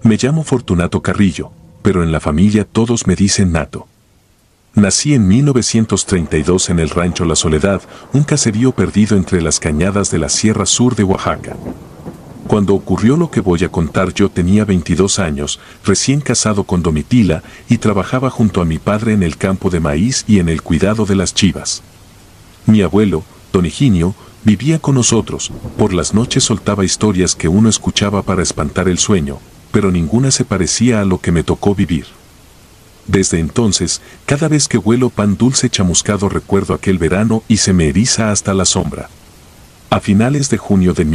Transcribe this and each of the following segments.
Me llamo Fortunato Carrillo, pero en la familia todos me dicen Nato. Nací en 1932 en el rancho La Soledad, un caserío perdido entre las cañadas de la Sierra Sur de Oaxaca. Cuando ocurrió lo que voy a contar yo tenía 22 años, recién casado con Domitila, y trabajaba junto a mi padre en el campo de maíz y en el cuidado de las chivas. Mi abuelo, don Higinio, vivía con nosotros. Por las noches soltaba historias que uno escuchaba para espantar el sueño, pero ninguna se parecía a lo que me tocó vivir. Desde entonces, cada vez que huelo pan dulce chamuscado recuerdo aquel verano y se me eriza hasta la sombra. A finales de junio de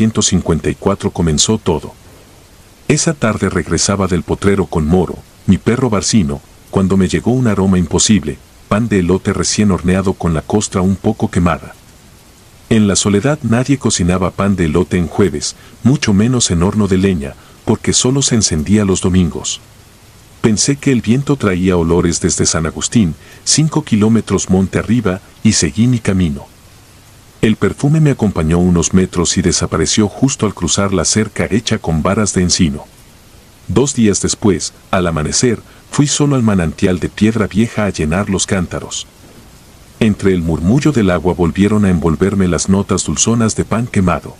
1954 comenzó todo. Esa tarde regresaba del potrero con Moro, mi perro Barcino, cuando me llegó un aroma imposible, pan de elote recién horneado con la costra un poco quemada. En La Soledad nadie cocinaba pan de elote en jueves, mucho menos en horno de leña, porque solo se encendía los domingos. Pensé que el viento traía olores desde San Agustín, 5 kilómetros monte arriba, y seguí mi camino. El perfume me acompañó unos metros y desapareció justo al cruzar la cerca hecha con varas de encino. 2 días después, al amanecer, fui solo al manantial de piedra vieja a llenar los cántaros. Entre el murmullo del agua volvieron a envolverme las notas dulzonas de pan quemado.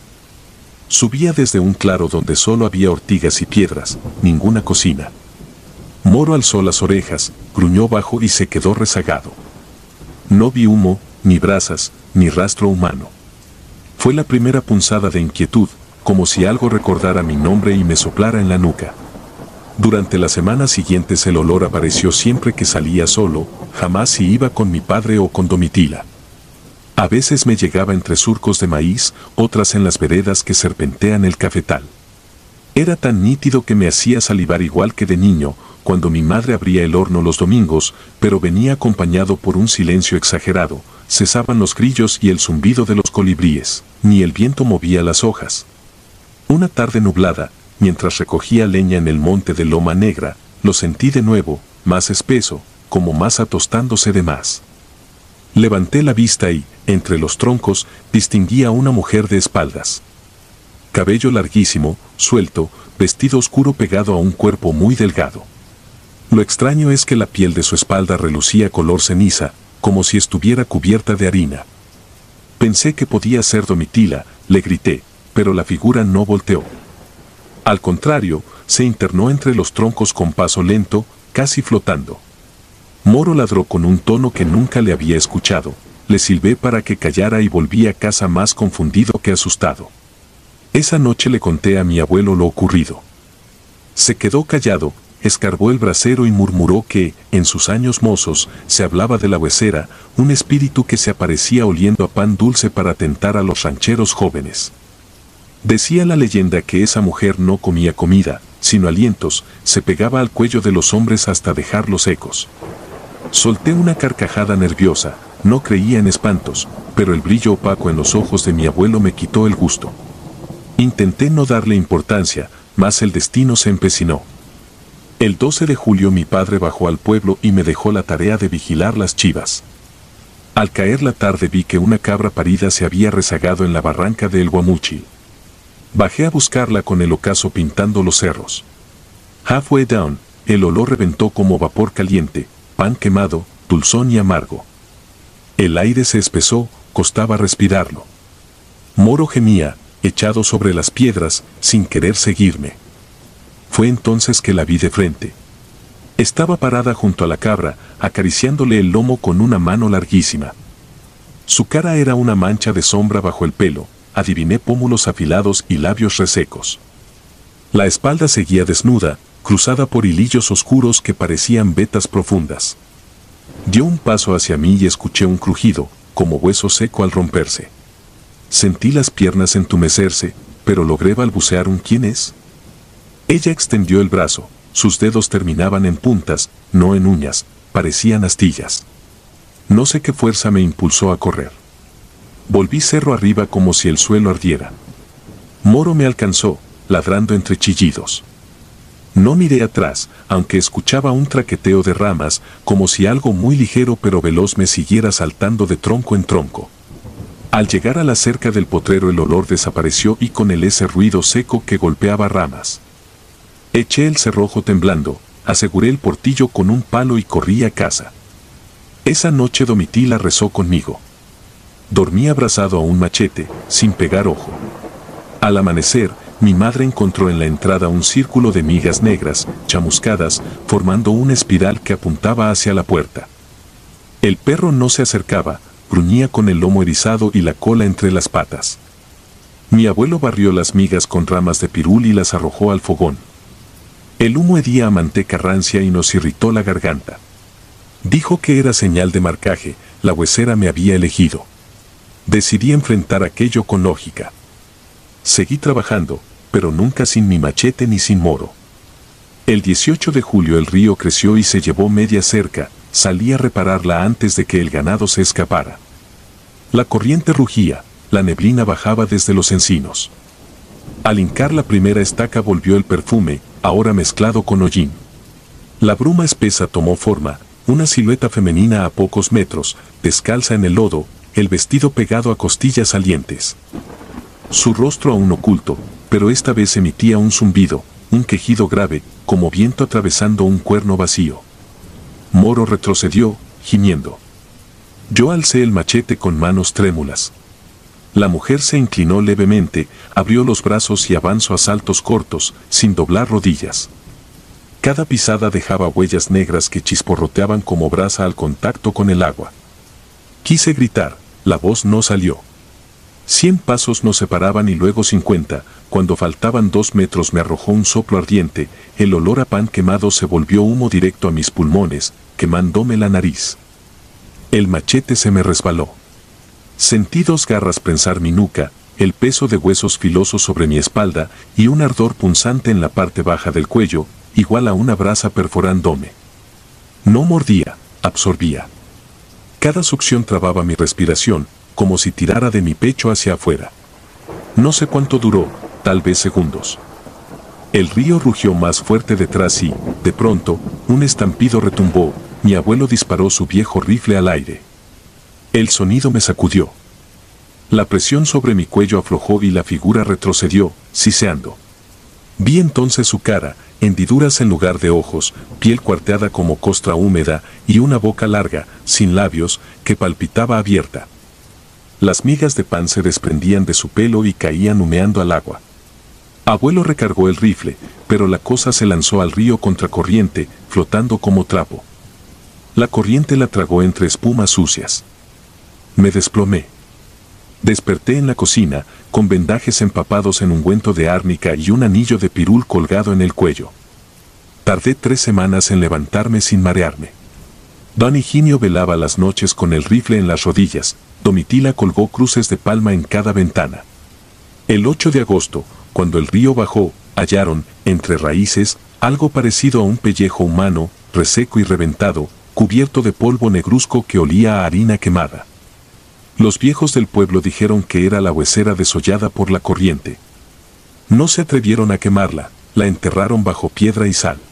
Subía desde un claro donde solo había ortigas y piedras, ninguna cocina. Moro alzó las orejas, gruñó bajo y se quedó rezagado. No vi humo, ni brasas, ni rastro humano. Fue la primera punzada de inquietud, como si algo recordara mi nombre y me soplara en la nuca. Durante las semanas siguientes el olor apareció siempre que salía solo, jamás si iba con mi padre o con Domitila. A veces me llegaba entre surcos de maíz, otras en las veredas que serpentean el cafetal. Era tan nítido que me hacía salivar igual que de niño, cuando mi madre abría el horno los domingos, pero venía acompañado por un silencio exagerado. Cesaban los grillos y el zumbido de los colibríes, ni el viento movía las hojas. Una tarde nublada, mientras recogía leña en el monte de Loma Negra, lo sentí de nuevo, más espeso, como masa tostándose de más. Levanté la vista y, entre los troncos, distinguí a una mujer de espaldas. Cabello larguísimo, suelto, vestido oscuro pegado a un cuerpo muy delgado. Lo extraño es que la piel de su espalda relucía color ceniza, como si estuviera cubierta de harina. Pensé que podía ser Domitila, le grité, pero la figura no volteó. Al contrario, se internó entre los troncos con paso lento, casi flotando. Moro ladró con un tono que nunca le había escuchado. Le silbé para que callara y volví a casa más confundido que asustado. Esa noche le conté a mi abuelo lo ocurrido. Se quedó callado, escarbó el brasero y murmuró que, en sus años mozos, se hablaba de la huesera, un espíritu que se aparecía oliendo a pan dulce para tentar a los rancheros jóvenes. Decía la leyenda que esa mujer no comía comida, sino alientos, se pegaba al cuello de los hombres hasta dejarlos secos. Solté una carcajada nerviosa, no creía en espantos, pero el brillo opaco en los ojos de mi abuelo me quitó el gusto. Intenté no darle importancia, mas el destino se empecinó. El 12 de julio mi padre bajó al pueblo y me dejó la tarea de vigilar las chivas. Al caer la tarde vi que una cabra parida se había rezagado en la barranca de El Guamúchil. Bajé a buscarla con el ocaso pintando los cerros. Halfway down, el olor reventó como vapor caliente, pan quemado, dulzón y amargo. El aire se espesó, costaba respirarlo. Moro gemía, echado sobre las piedras, sin querer seguirme. Fue entonces que la vi de frente. Estaba parada junto a la cabra, acariciándole el lomo con una mano larguísima. Su cara era una mancha de sombra bajo el pelo, adiviné pómulos afilados y labios resecos. La espalda seguía desnuda, cruzada por hilillos oscuros que parecían vetas profundas. Dio un paso hacia mí y escuché un crujido, como hueso seco al romperse. Sentí las piernas entumecerse, pero logré balbucear un ¿quién es? Ella extendió el brazo, sus dedos terminaban en puntas, no en uñas, parecían astillas. No sé qué fuerza me impulsó a correr. Volví cerro arriba como si el suelo ardiera. Moro me alcanzó, ladrando entre chillidos. No miré atrás, aunque escuchaba un traqueteo de ramas, como si algo muy ligero pero veloz me siguiera saltando de tronco en tronco. Al llegar a la cerca del potrero el olor desapareció y con él ese ruido seco que golpeaba ramas. Eché el cerrojo temblando, aseguré el portillo con un palo y corrí a casa. Esa noche Domitila rezó conmigo. Dormí abrazado a un machete, sin pegar ojo. Al amanecer, mi madre encontró en la entrada un círculo de migas negras, chamuscadas, formando una espiral que apuntaba hacia la puerta. El perro no se acercaba, gruñía con el lomo erizado y la cola entre las patas. Mi abuelo barrió las migas con ramas de pirul y las arrojó al fogón. El humo hedía a manteca rancia y nos irritó la garganta. Dijo que era señal de marcaje, la huesera me había elegido. Decidí enfrentar aquello con lógica. Seguí trabajando, pero nunca sin mi machete ni sin moro. El 18 de julio el río creció y se llevó media cerca, salí a repararla antes de que el ganado se escapara. La corriente rugía, la neblina bajaba desde los encinos. Al hincar la primera estaca volvió el perfume, ahora mezclado con hollín. La bruma espesa tomó forma, una silueta femenina a pocos metros, descalza en el lodo, el vestido pegado a costillas salientes. Su rostro aún oculto, pero esta vez emitía un zumbido, un quejido grave, como viento atravesando un cuerno vacío. Moro retrocedió, gimiendo. Yo alcé el machete con manos trémulas. La mujer se inclinó levemente, abrió los brazos y avanzó a saltos cortos, sin doblar rodillas. Cada pisada dejaba huellas negras que chisporroteaban como brasa al contacto con el agua. Quise gritar, la voz no salió. 100 pasos nos separaban y luego 50, cuando faltaban 2 metros me arrojó un soplo ardiente, el olor a pan quemado se volvió humo directo a mis pulmones, quemándome la nariz. El machete se me resbaló. Sentí 2 garras prensar mi nuca, el peso de huesos filosos sobre mi espalda y un ardor punzante en la parte baja del cuello, igual a una brasa perforándome. No mordía, absorbía. Cada succión trababa mi respiración, como si tirara de mi pecho hacia afuera. No sé cuánto duró, tal vez segundos. El río rugió más fuerte detrás y, de pronto, un estampido retumbó, mi abuelo disparó su viejo rifle al aire. El sonido me sacudió. La presión sobre mi cuello aflojó y la figura retrocedió, siseando. Vi entonces su cara, hendiduras en lugar de ojos, piel cuarteada como costra húmeda y una boca larga, sin labios, que palpitaba abierta. Las migas de pan se desprendían de su pelo y caían humeando al agua. Abuelo recargó el rifle, pero la cosa se lanzó al río contracorriente, flotando como trapo. La corriente la tragó entre espumas sucias. Me desplomé. Desperté en la cocina, con vendajes empapados en ungüento de árnica y un anillo de pirul colgado en el cuello. Tardé 3 semanas en levantarme sin marearme. Don Higinio velaba las noches con el rifle en las rodillas, Domitila colgó cruces de palma en cada ventana. El 8 de agosto, cuando el río bajó, hallaron, entre raíces, algo parecido a un pellejo humano, reseco y reventado, cubierto de polvo negruzco que olía a harina quemada. Los viejos del pueblo dijeron que era la huesera desollada por la corriente. No se atrevieron a quemarla, la enterraron bajo piedra y sal.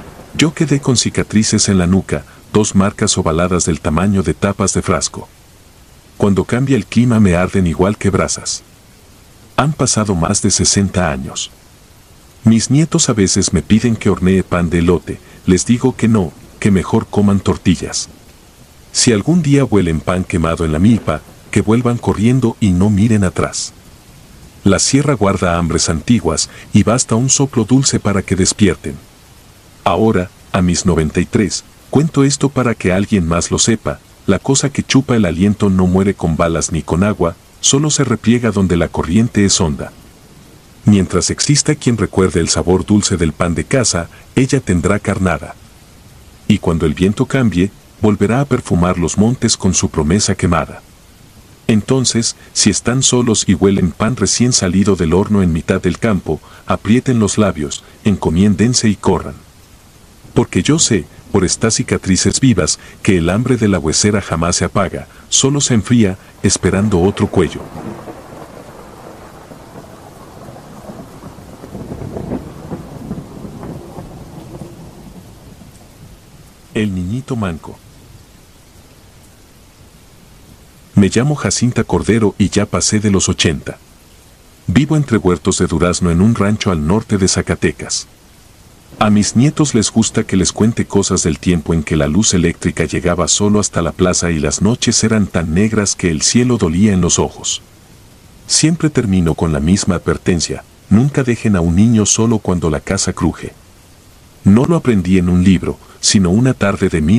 Yo quedé con cicatrices en la nuca, 2 marcas ovaladas del tamaño de tapas de frasco. Cuando cambia el clima me arden igual que brasas. Han pasado más de 60 años. Mis nietos a veces me piden que hornee pan de elote, les digo que no, que mejor coman tortillas. Si algún día huelen pan quemado en la milpa, que vuelvan corriendo y no miren atrás. La sierra guarda hambres antiguas y basta un soplo dulce para que despierten. Ahora, a mis 93, cuento esto para que alguien más lo sepa, la cosa que chupa el aliento no muere con balas ni con agua, solo se repliega donde la corriente es honda. Mientras exista quien recuerde el sabor dulce del pan de casa, ella tendrá carnada. Y cuando el viento cambie, volverá a perfumar los montes con su promesa quemada. Entonces, si están solos y huelen pan recién salido del horno en mitad del campo, aprieten los labios, encomiéndense y corran. Porque yo sé, por estas cicatrices vivas, que el hambre de la huesera jamás se apaga, solo se enfría, esperando otro cuello. El niñito manco. Me llamo Jacinta Cordero y ya pasé de los 80. Vivo entre huertos de durazno en un rancho al norte de Zacatecas. A mis nietos les gusta que les cuente cosas del tiempo en que la luz eléctrica llegaba solo hasta la plaza y las noches eran tan negras que el cielo dolía en los ojos. Siempre termino con la misma advertencia: nunca dejen a un niño solo cuando la casa cruje. No lo aprendí en un libro, sino una tarde de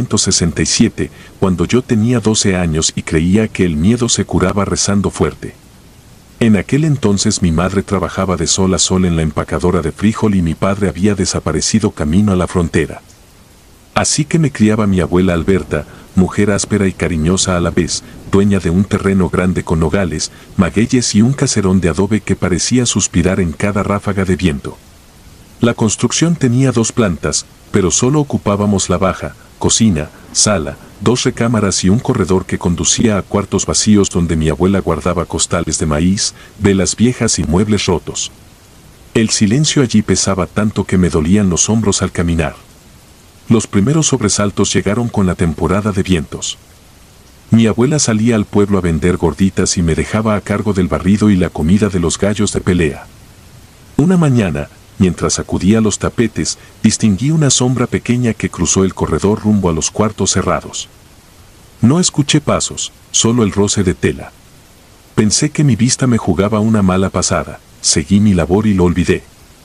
1967, cuando yo tenía 12 años y creía que el miedo se curaba rezando fuerte. En aquel entonces mi madre trabajaba de sol a sol en la empacadora de frijol y mi padre había desaparecido camino a la frontera. Así que me criaba mi abuela Alberta, mujer áspera y cariñosa a la vez, dueña de un terreno grande con nogales, magueyes y un caserón de adobe que parecía suspirar en cada ráfaga de viento. La construcción tenía 2 plantas, pero solo ocupábamos la baja, cocina, sala, 2 recámaras y un corredor que conducía a cuartos vacíos donde mi abuela guardaba costales de maíz, velas viejas y muebles rotos. El silencio allí pesaba tanto que me dolían los hombros al caminar. Los primeros sobresaltos llegaron con la temporada de vientos. Mi abuela salía al pueblo a vender gorditas y me dejaba a cargo del barrido y la comida de los gallos de pelea. Una mañana, mientras sacudía los tapetes, distinguí una sombra pequeña que cruzó el corredor rumbo a los cuartos cerrados. No escuché pasos, solo el roce de tela. Pensé que mi vista me jugaba una mala pasada, seguí mi labor y lo olvidé.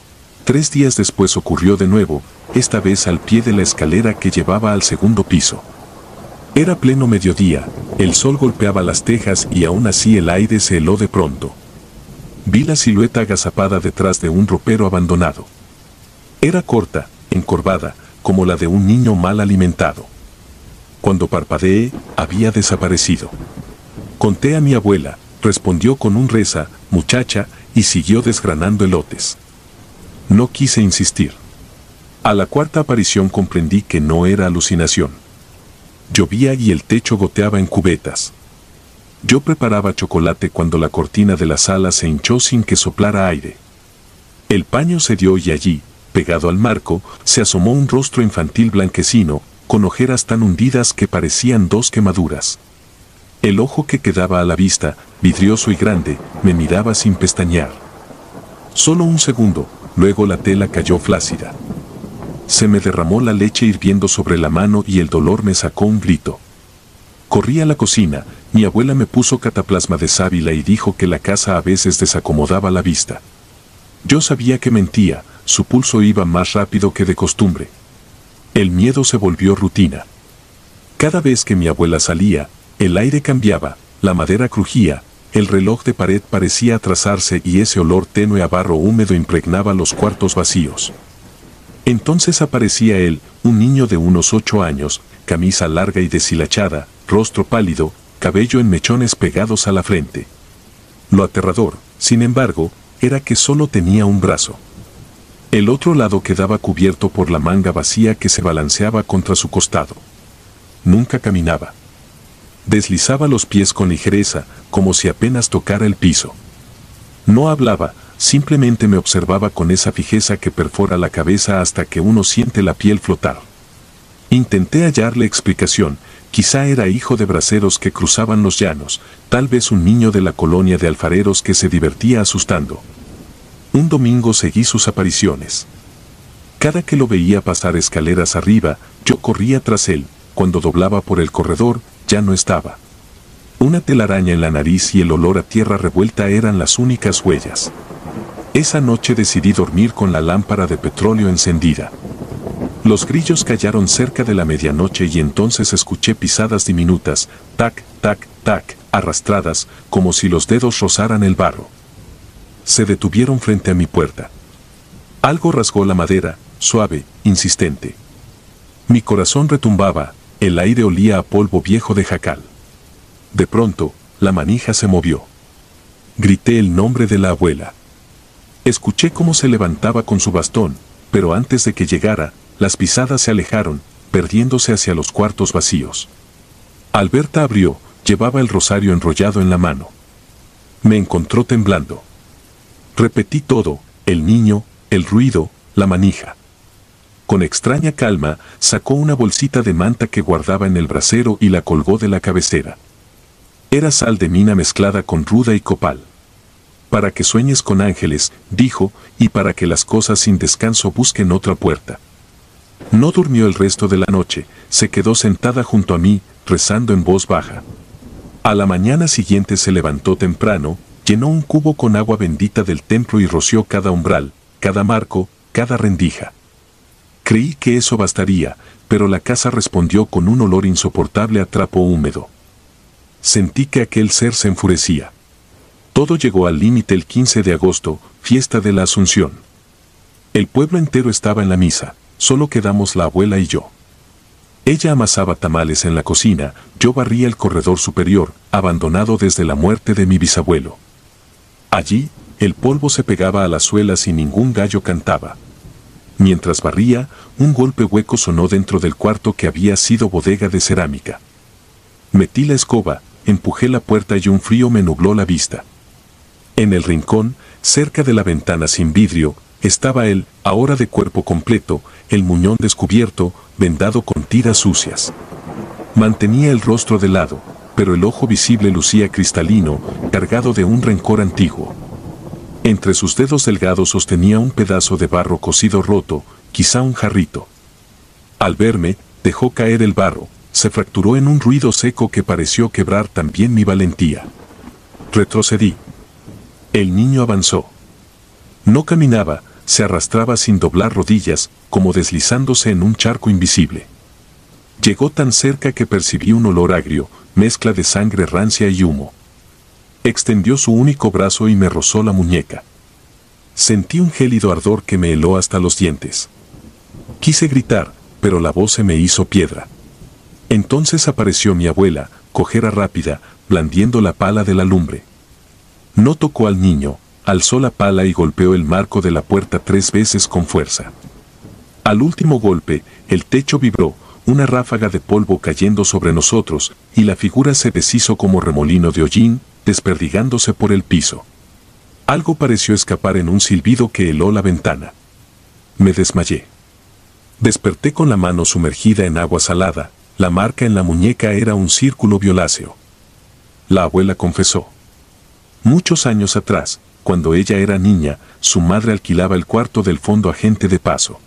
3 días después ocurrió de nuevo, esta vez al pie de la escalera que llevaba al segundo piso. Era pleno mediodía, el sol golpeaba las tejas y aún así el aire se heló de pronto. Vi la silueta agazapada detrás de un ropero abandonado. Era corta, encorvada, como la de un niño mal alimentado. Cuando parpadeé, había desaparecido. Conté a mi abuela, respondió con un reza, muchacha, y siguió desgranando elotes. No quise insistir. A la 4ª aparición comprendí que no era alucinación. Llovía y el techo goteaba en cubetas. Yo preparaba chocolate cuando la cortina de la sala se hinchó sin que soplara aire. El paño cedió y allí, pegado al marco, se asomó un rostro infantil blanquecino, con ojeras tan hundidas que parecían 2 quemaduras. El ojo que quedaba a la vista, vidrioso y grande, me miraba sin pestañear. Solo un segundo, luego la tela cayó flácida. Se me derramó la leche hirviendo sobre la mano y el dolor me sacó un grito. Corrí a la cocina, mi abuela me puso cataplasma de sábila y dijo que la casa a veces desacomodaba la vista. Yo sabía que mentía, su pulso iba más rápido que de costumbre. El miedo se volvió rutina. Cada vez que mi abuela salía, el aire cambiaba, la madera crujía, el reloj de pared parecía atrasarse y ese olor tenue a barro húmedo impregnaba los cuartos vacíos. Entonces aparecía él, un niño de unos 8 años, camisa larga y deshilachada, rostro pálido, cabello en mechones pegados a la frente. Lo aterrador, sin embargo, era que solo tenía un brazo. El otro lado quedaba cubierto por la manga vacía que se balanceaba contra su costado. Nunca caminaba. Deslizaba los pies con ligereza, como si apenas tocara el piso. No hablaba, simplemente me observaba con esa fijeza que perfora la cabeza hasta que uno siente la piel flotar. Intenté hallarle explicación, quizá era hijo de braceros que cruzaban los llanos, tal vez un niño de la colonia de alfareros que se divertía asustando. Un domingo seguí sus apariciones. Cada que lo veía pasar escaleras arriba, yo corría tras él, cuando doblaba por el corredor, ya no estaba. Una telaraña en la nariz y el olor a tierra revuelta eran las únicas huellas. Esa noche decidí dormir con la lámpara de petróleo encendida. Los grillos callaron cerca de la medianoche y entonces escuché pisadas diminutas, tac, tac, tac, arrastradas, como si los dedos rozaran el barro. Se detuvieron frente a mi puerta. Algo rasgó la madera, suave, insistente. Mi corazón retumbaba, el aire olía a polvo viejo de jacal. De pronto, la manija se movió. Grité el nombre de la abuela. Escuché cómo se levantaba con su bastón, pero antes de que llegara, las pisadas se alejaron, perdiéndose hacia los cuartos vacíos. Alberta abrió, llevaba el rosario enrollado en la mano. Me encontró temblando. Repetí todo, el niño, el ruido, la manija. Con extraña calma, sacó una bolsita de manta que guardaba en el brasero y la colgó de la cabecera. Era sal de mina mezclada con ruda y copal. Para que sueñes con ángeles, dijo, y para que las cosas sin descanso busquen otra puerta. No durmió el resto de la noche, se quedó sentada junto a mí, rezando en voz baja. A la mañana siguiente se levantó temprano, llenó un cubo con agua bendita del templo y roció cada umbral, cada marco, cada rendija. Creí que eso bastaría, pero la casa respondió con un olor insoportable a trapo húmedo. Sentí que aquel ser se enfurecía. Todo llegó al límite el 15 de agosto, fiesta de la Asunción. El pueblo entero estaba en la misa, solo quedamos la abuela y yo. Ella amasaba tamales en la cocina, yo barría el corredor superior, abandonado desde la muerte de mi bisabuelo. Allí, el polvo se pegaba a las suelas y ningún gallo cantaba. Mientras barría, un golpe hueco sonó dentro del cuarto que había sido bodega de cerámica. Metí la escoba, empujé la puerta y un frío me nubló la vista. En el rincón, cerca de la ventana sin vidrio, estaba él, ahora de cuerpo completo, el muñón descubierto, vendado con tiras sucias. Mantenía el rostro de lado, pero el ojo visible lucía cristalino, cargado de un rencor antiguo. Entre sus dedos delgados sostenía un pedazo de barro cocido roto, quizá un jarrito. Al verme, dejó caer el barro, se fracturó en un ruido seco que pareció quebrar también mi valentía. Retrocedí. El niño avanzó. No caminaba, se arrastraba sin doblar rodillas, como deslizándose en un charco invisible. Llegó tan cerca que percibí un olor agrio, mezcla de sangre rancia y humo. Extendió su único brazo y me rozó la muñeca. Sentí un gélido ardor que me heló hasta los dientes. Quise gritar, pero la voz se me hizo piedra. Entonces apareció mi abuela, cojera rápida, blandiendo la pala de la lumbre. No tocó al niño, alzó la pala y golpeó el marco de la puerta 3 veces con fuerza. Al último golpe, el techo vibró, una ráfaga de polvo cayendo sobre nosotros, y la figura se deshizo como remolino de hollín, desperdigándose por el piso. Algo pareció escapar en un silbido que heló la ventana. Me desmayé. Desperté con la mano sumergida en agua salada, la marca en la muñeca era un círculo violáceo. La abuela confesó. Muchos años atrás, cuando ella era niña, su madre alquilaba el cuarto del fondo a gente de paso.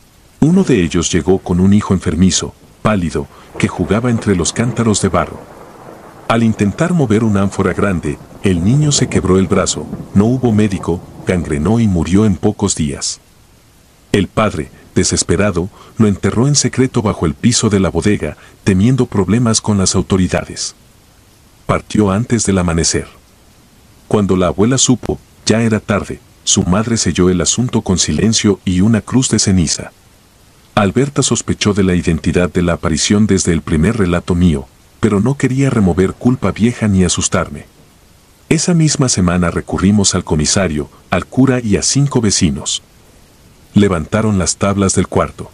Uno de ellos llegó con un hijo enfermizo, pálido, que jugaba entre los cántaros de barro. Al intentar mover una ánfora grande, el niño se quebró el brazo, no hubo médico, gangrenó y murió en pocos días. El padre, desesperado, lo enterró en secreto bajo el piso de la bodega, temiendo problemas con las autoridades. Partió antes del amanecer. Cuando la abuela supo, ya era tarde, su madre selló el asunto con silencio y una cruz de ceniza. Alberta sospechó de la identidad de la aparición desde el primer relato mío, pero no quería remover culpa vieja ni asustarme. Esa misma semana recurrimos al comisario, al cura y a 5 vecinos. Levantaron las tablas del cuarto.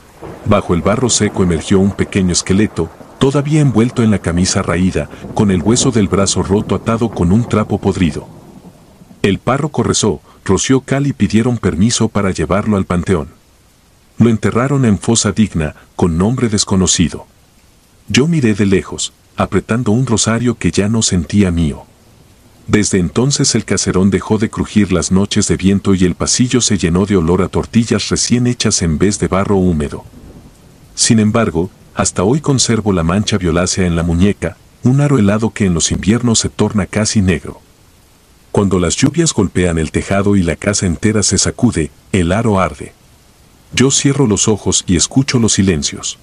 Bajo el barro seco emergió un pequeño esqueleto, todavía envuelto en la camisa raída, con el hueso del brazo roto atado con un trapo podrido. El párroco rezó, roció cal y pidieron permiso para llevarlo al panteón. Lo enterraron en fosa digna, con nombre desconocido. Yo miré de lejos, apretando un rosario que ya no sentía mío. Desde entonces el caserón dejó de crujir las noches de viento y el pasillo se llenó de olor a tortillas recién hechas en vez de barro húmedo. Sin embargo, hasta hoy conservo la mancha violácea en la muñeca, un aro helado que en los inviernos se torna casi negro. Cuando las lluvias golpean el tejado y la casa entera se sacude, el aro arde. Yo cierro los ojos y escucho los silencios.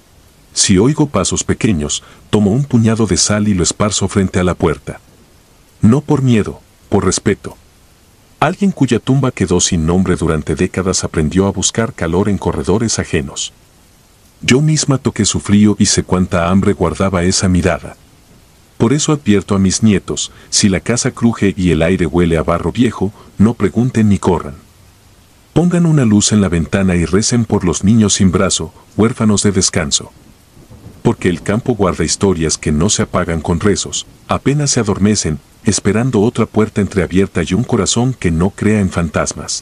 Si oigo pasos pequeños, tomo un puñado de sal y lo esparzo frente a la puerta. No por miedo, por respeto. Alguien cuya tumba quedó sin nombre durante décadas aprendió a buscar calor en corredores ajenos. Yo misma toqué su frío y sé cuánta hambre guardaba esa mirada. Por eso advierto a mis nietos, si la casa cruje y el aire huele a barro viejo, no pregunten ni corran. Pongan una luz en la ventana y recen por los niños sin brazo, huérfanos de descanso. Porque el campo guarda historias que no se apagan con rezos, apenas se adormecen, esperando otra puerta entreabierta y un corazón que no crea en fantasmas.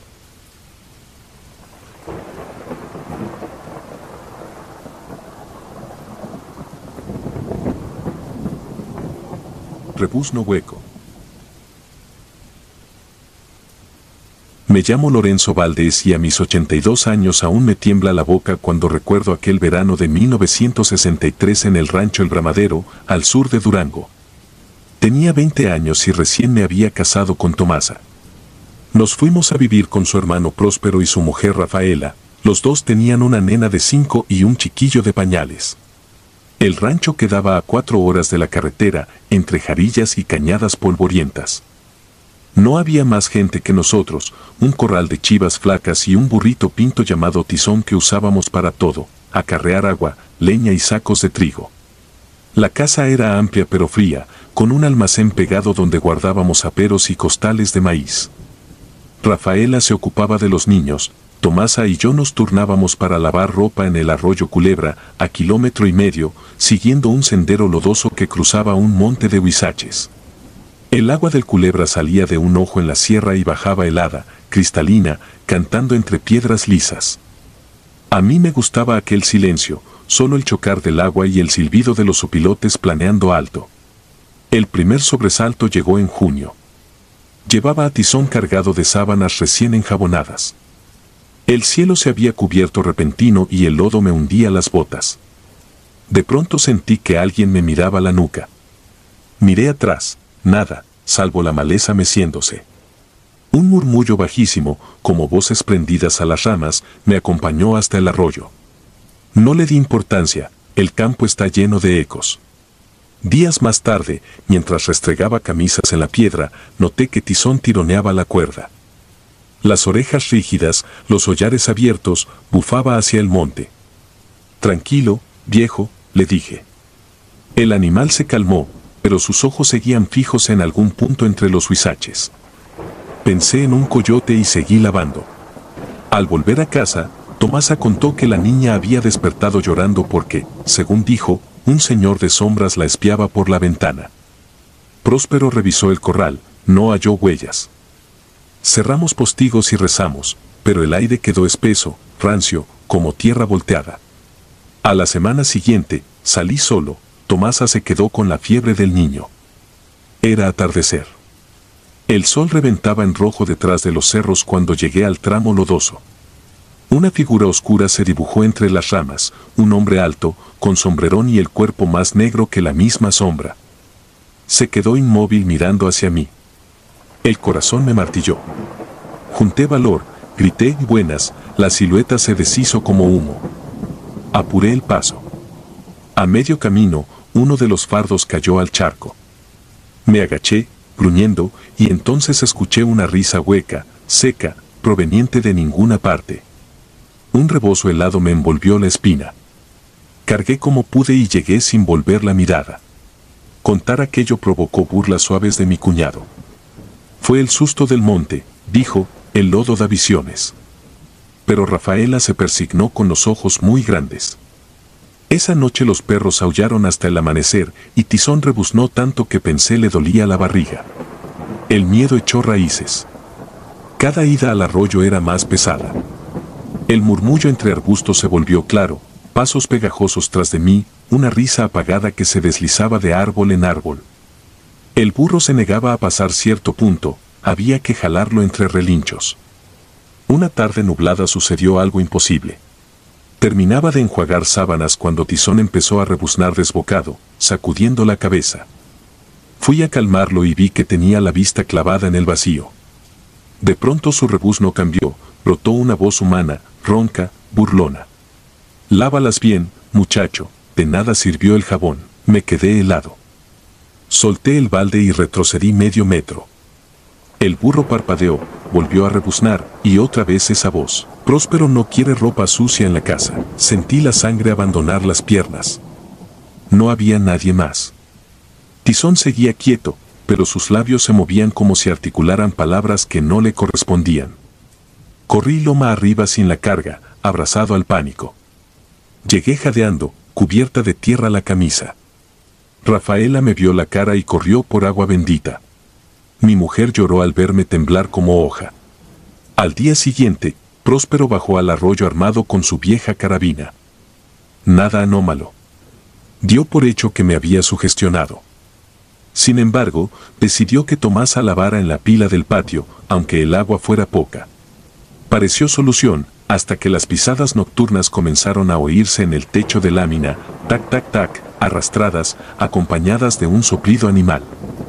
Rebuzno hueco. Me llamo Lorenzo Valdés y a mis 82 años aún me tiembla la boca cuando recuerdo aquel verano de 1963 en el rancho El Bramadero, al sur de Durango. Tenía 20 años y recién me había casado con Tomasa. Nos fuimos a vivir con su hermano Próspero y su mujer Rafaela. Los dos tenían una nena de 5 y un chiquillo de pañales. El rancho quedaba a 4 horas de la carretera, entre jarillas y cañadas polvorientas. No había más gente que nosotros, un corral de chivas flacas y un burrito pinto llamado Tizón que usábamos para todo, acarrear agua, leña y sacos de trigo. La casa era amplia pero fría, con un almacén pegado donde guardábamos aperos y costales de maíz. Rafaela se ocupaba de los niños, Tomasa y yo nos turnábamos para lavar ropa en el arroyo Culebra, a 1,5 kilómetros, siguiendo un sendero lodoso que cruzaba un monte de huizaches. El agua del Culebra salía de un ojo en la sierra y bajaba helada, cristalina, cantando entre piedras lisas. A mí me gustaba aquel silencio, solo el chocar del agua y el silbido de los opilotes planeando alto. El primer sobresalto llegó en junio. Llevaba a Tizón cargado de sábanas recién enjabonadas. El cielo se había cubierto repentino y el lodo me hundía las botas. De pronto sentí que alguien me miraba la nuca. Miré atrás. Nada, salvo la maleza meciéndose. Un murmullo bajísimo, como voces prendidas a las ramas, me acompañó hasta el arroyo. No le di importancia, el campo está lleno de ecos. Días más tarde, mientras restregaba camisas en la piedra, noté que Tizón tironeaba la cuerda. Las orejas rígidas, los hollares abiertos, bufaba hacia el monte. Tranquilo, viejo, le dije. El animal se calmó, pero sus ojos seguían fijos en algún punto entre los huizaches. Pensé en un coyote y seguí lavando. Al volver a casa, Tomasa contó que la niña había despertado llorando porque, según dijo, un señor de sombras la espiaba por la ventana. Próspero revisó el corral, no halló huellas. Cerramos postigos y rezamos, pero el aire quedó espeso, rancio, como tierra volteada. A la semana siguiente, salí solo. Tomasa se quedó con la fiebre del niño. Era atardecer. El sol reventaba en rojo detrás de los cerros cuando llegué al tramo lodoso. Una figura oscura se dibujó entre las ramas, un hombre alto, con sombrerón y el cuerpo más negro que la misma sombra. Se quedó inmóvil mirando hacia mí. El corazón me martilló. Junté valor, grité buenas, la silueta se deshizo como humo. Apuré el paso. A medio camino, uno de los fardos cayó al charco. Me agaché, gruñendo, y entonces escuché una risa hueca, seca, proveniente de ninguna parte. Un rebozo helado me envolvió la espina. Cargué como pude y llegué sin volver la mirada. Contar aquello provocó burlas suaves de mi cuñado. Fue el susto del monte, dijo, el lodo da visiones. Pero Rafaela se persignó con los ojos muy grandes. Esa noche los perros aullaron hasta el amanecer y Tizón rebuznó tanto que pensé le dolía la barriga. El miedo echó raíces. Cada ida al arroyo era más pesada. El murmullo entre arbustos se volvió claro, pasos pegajosos tras de mí, una risa apagada que se deslizaba de árbol en árbol. El burro se negaba a pasar cierto punto, había que jalarlo entre relinchos. Una tarde nublada sucedió algo imposible. Terminaba de enjuagar sábanas cuando Tizón empezó a rebuznar desbocado, sacudiendo la cabeza. Fui a calmarlo y vi que tenía la vista clavada en el vacío. De pronto su rebuzno cambió, brotó una voz humana, ronca, burlona. Lávalas bien, muchacho, de nada sirvió el jabón, me quedé helado. Solté el balde y retrocedí medio metro. El burro parpadeó, volvió a rebuznar, y otra vez esa voz. Próspero no quiere ropa sucia en la casa. Sentí la sangre abandonar las piernas. No había nadie más. Tizón seguía quieto, pero sus labios se movían como si articularan palabras que no le correspondían. Corrí loma arriba sin la carga, abrazado al pánico. Llegué jadeando, cubierta de tierra la camisa. Rafaela me vio la cara y corrió por agua bendita. Mi mujer lloró al verme temblar como hoja. Al día siguiente, Próspero bajó al arroyo armado con su vieja carabina. Nada anómalo. Dio por hecho que me había sugestionado. Sin embargo, decidió que Tomasa lavara en la pila del patio, aunque el agua fuera poca. Pareció solución, hasta que las pisadas nocturnas comenzaron a oírse en el techo de lámina, tac tac tac, arrastradas, acompañadas de un soplido animal.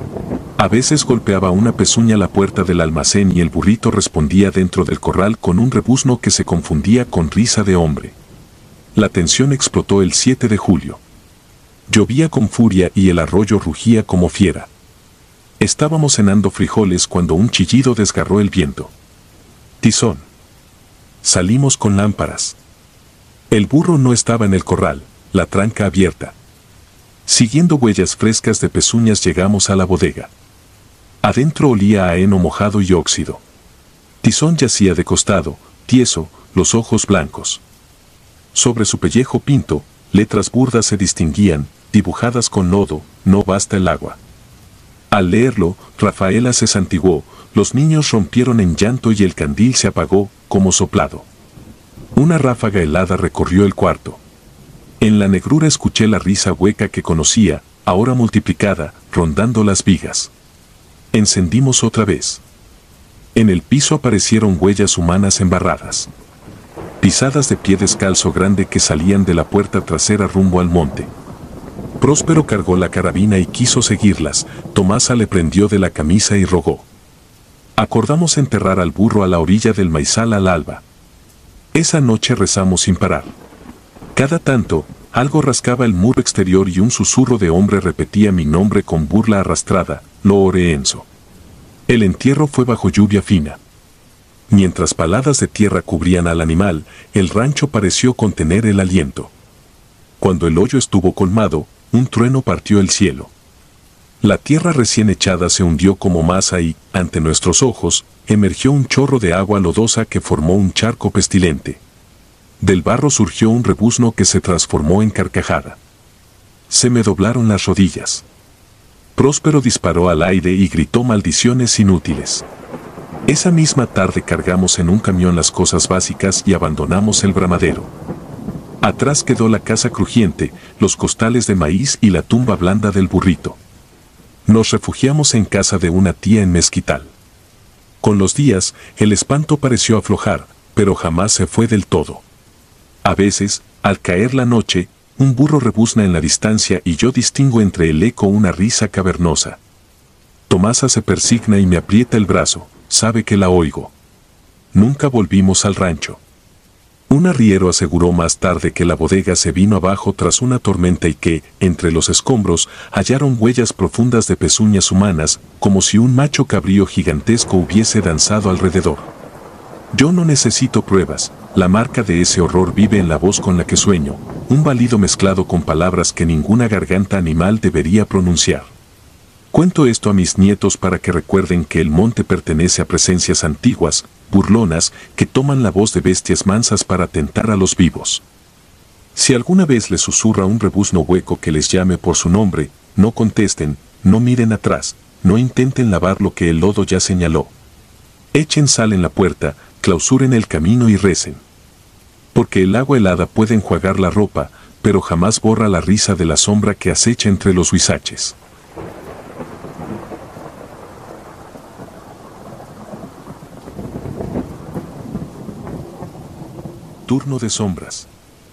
A veces golpeaba una pezuña la puerta del almacén y el burrito respondía dentro del corral con un rebuzno que se confundía con risa de hombre. La tensión explotó el 7 de julio. Llovía con furia y el arroyo rugía como fiera. Estábamos cenando frijoles cuando un chillido desgarró el viento. Tizón. Salimos con lámparas. El burro no estaba en el corral, la tranca abierta. Siguiendo huellas frescas de pezuñas llegamos a la bodega. Adentro olía a heno mojado y óxido. Tizón yacía de costado, tieso, los ojos blancos. Sobre su pellejo pinto, letras burdas se distinguían, dibujadas con lodo, no basta el agua. Al leerlo, Rafaela se santiguó, los niños rompieron en llanto y el candil se apagó, como soplado. Una ráfaga helada recorrió el cuarto. En la negrura escuché la risa hueca que conocía, ahora multiplicada, rondando las vigas. Encendimos otra vez. En el piso aparecieron huellas humanas embarradas. Pisadas de pie descalzo grande que salían de la puerta trasera rumbo al monte. Próspero cargó la carabina y quiso seguirlas, Tomasa le prendió de la camisa y rogó. Acordamos enterrar al burro a la orilla del maizal al alba. Esa noche rezamos sin parar. Cada tanto, algo rascaba el muro exterior y un susurro de hombre repetía mi nombre con burla arrastrada, Lorenzo. El entierro fue bajo lluvia fina. Mientras paladas de tierra cubrían al animal, el rancho pareció contener el aliento. Cuando el hoyo estuvo colmado, un trueno partió el cielo. La tierra recién echada se hundió como masa y, ante nuestros ojos, emergió un chorro de agua lodosa que formó un charco pestilente. Del barro surgió un rebuzno que se transformó en carcajada. Se me doblaron las rodillas. Próspero disparó al aire y gritó maldiciones inútiles. Esa misma tarde cargamos en un camión las cosas básicas y abandonamos el bramadero. Atrás quedó la casa crujiente, los costales de maíz y la tumba blanda del burrito. Nos refugiamos en casa de una tía en Mezquital. Con los días, el espanto pareció aflojar, pero jamás se fue del todo. A veces, al caer la noche, un burro rebuzna en la distancia y yo distingo entre el eco una risa cavernosa. Tomasa se persigna y me aprieta el brazo, sabe que la oigo. Nunca volvimos al rancho. Un arriero aseguró más tarde que la bodega se vino abajo tras una tormenta y que, entre los escombros, hallaron huellas profundas de pezuñas humanas, como si un macho cabrío gigantesco hubiese danzado alrededor. Yo no necesito pruebas, la marca de ese horror vive en la voz con la que sueño, un balido mezclado con palabras que ninguna garganta animal debería pronunciar. Cuento esto a mis nietos para que recuerden que el monte pertenece a presencias antiguas, burlonas, que toman la voz de bestias mansas para tentar a los vivos. Si alguna vez les susurra un rebuzno hueco que les llame por su nombre, no contesten, no miren atrás, no intenten lavar lo que el lodo ya señaló. Echen sal en la puerta, clausuren el camino y recen. Porque el agua helada puede enjuagar la ropa, pero jamás borra la risa de la sombra que acecha entre los huizaches. Turno de sombras.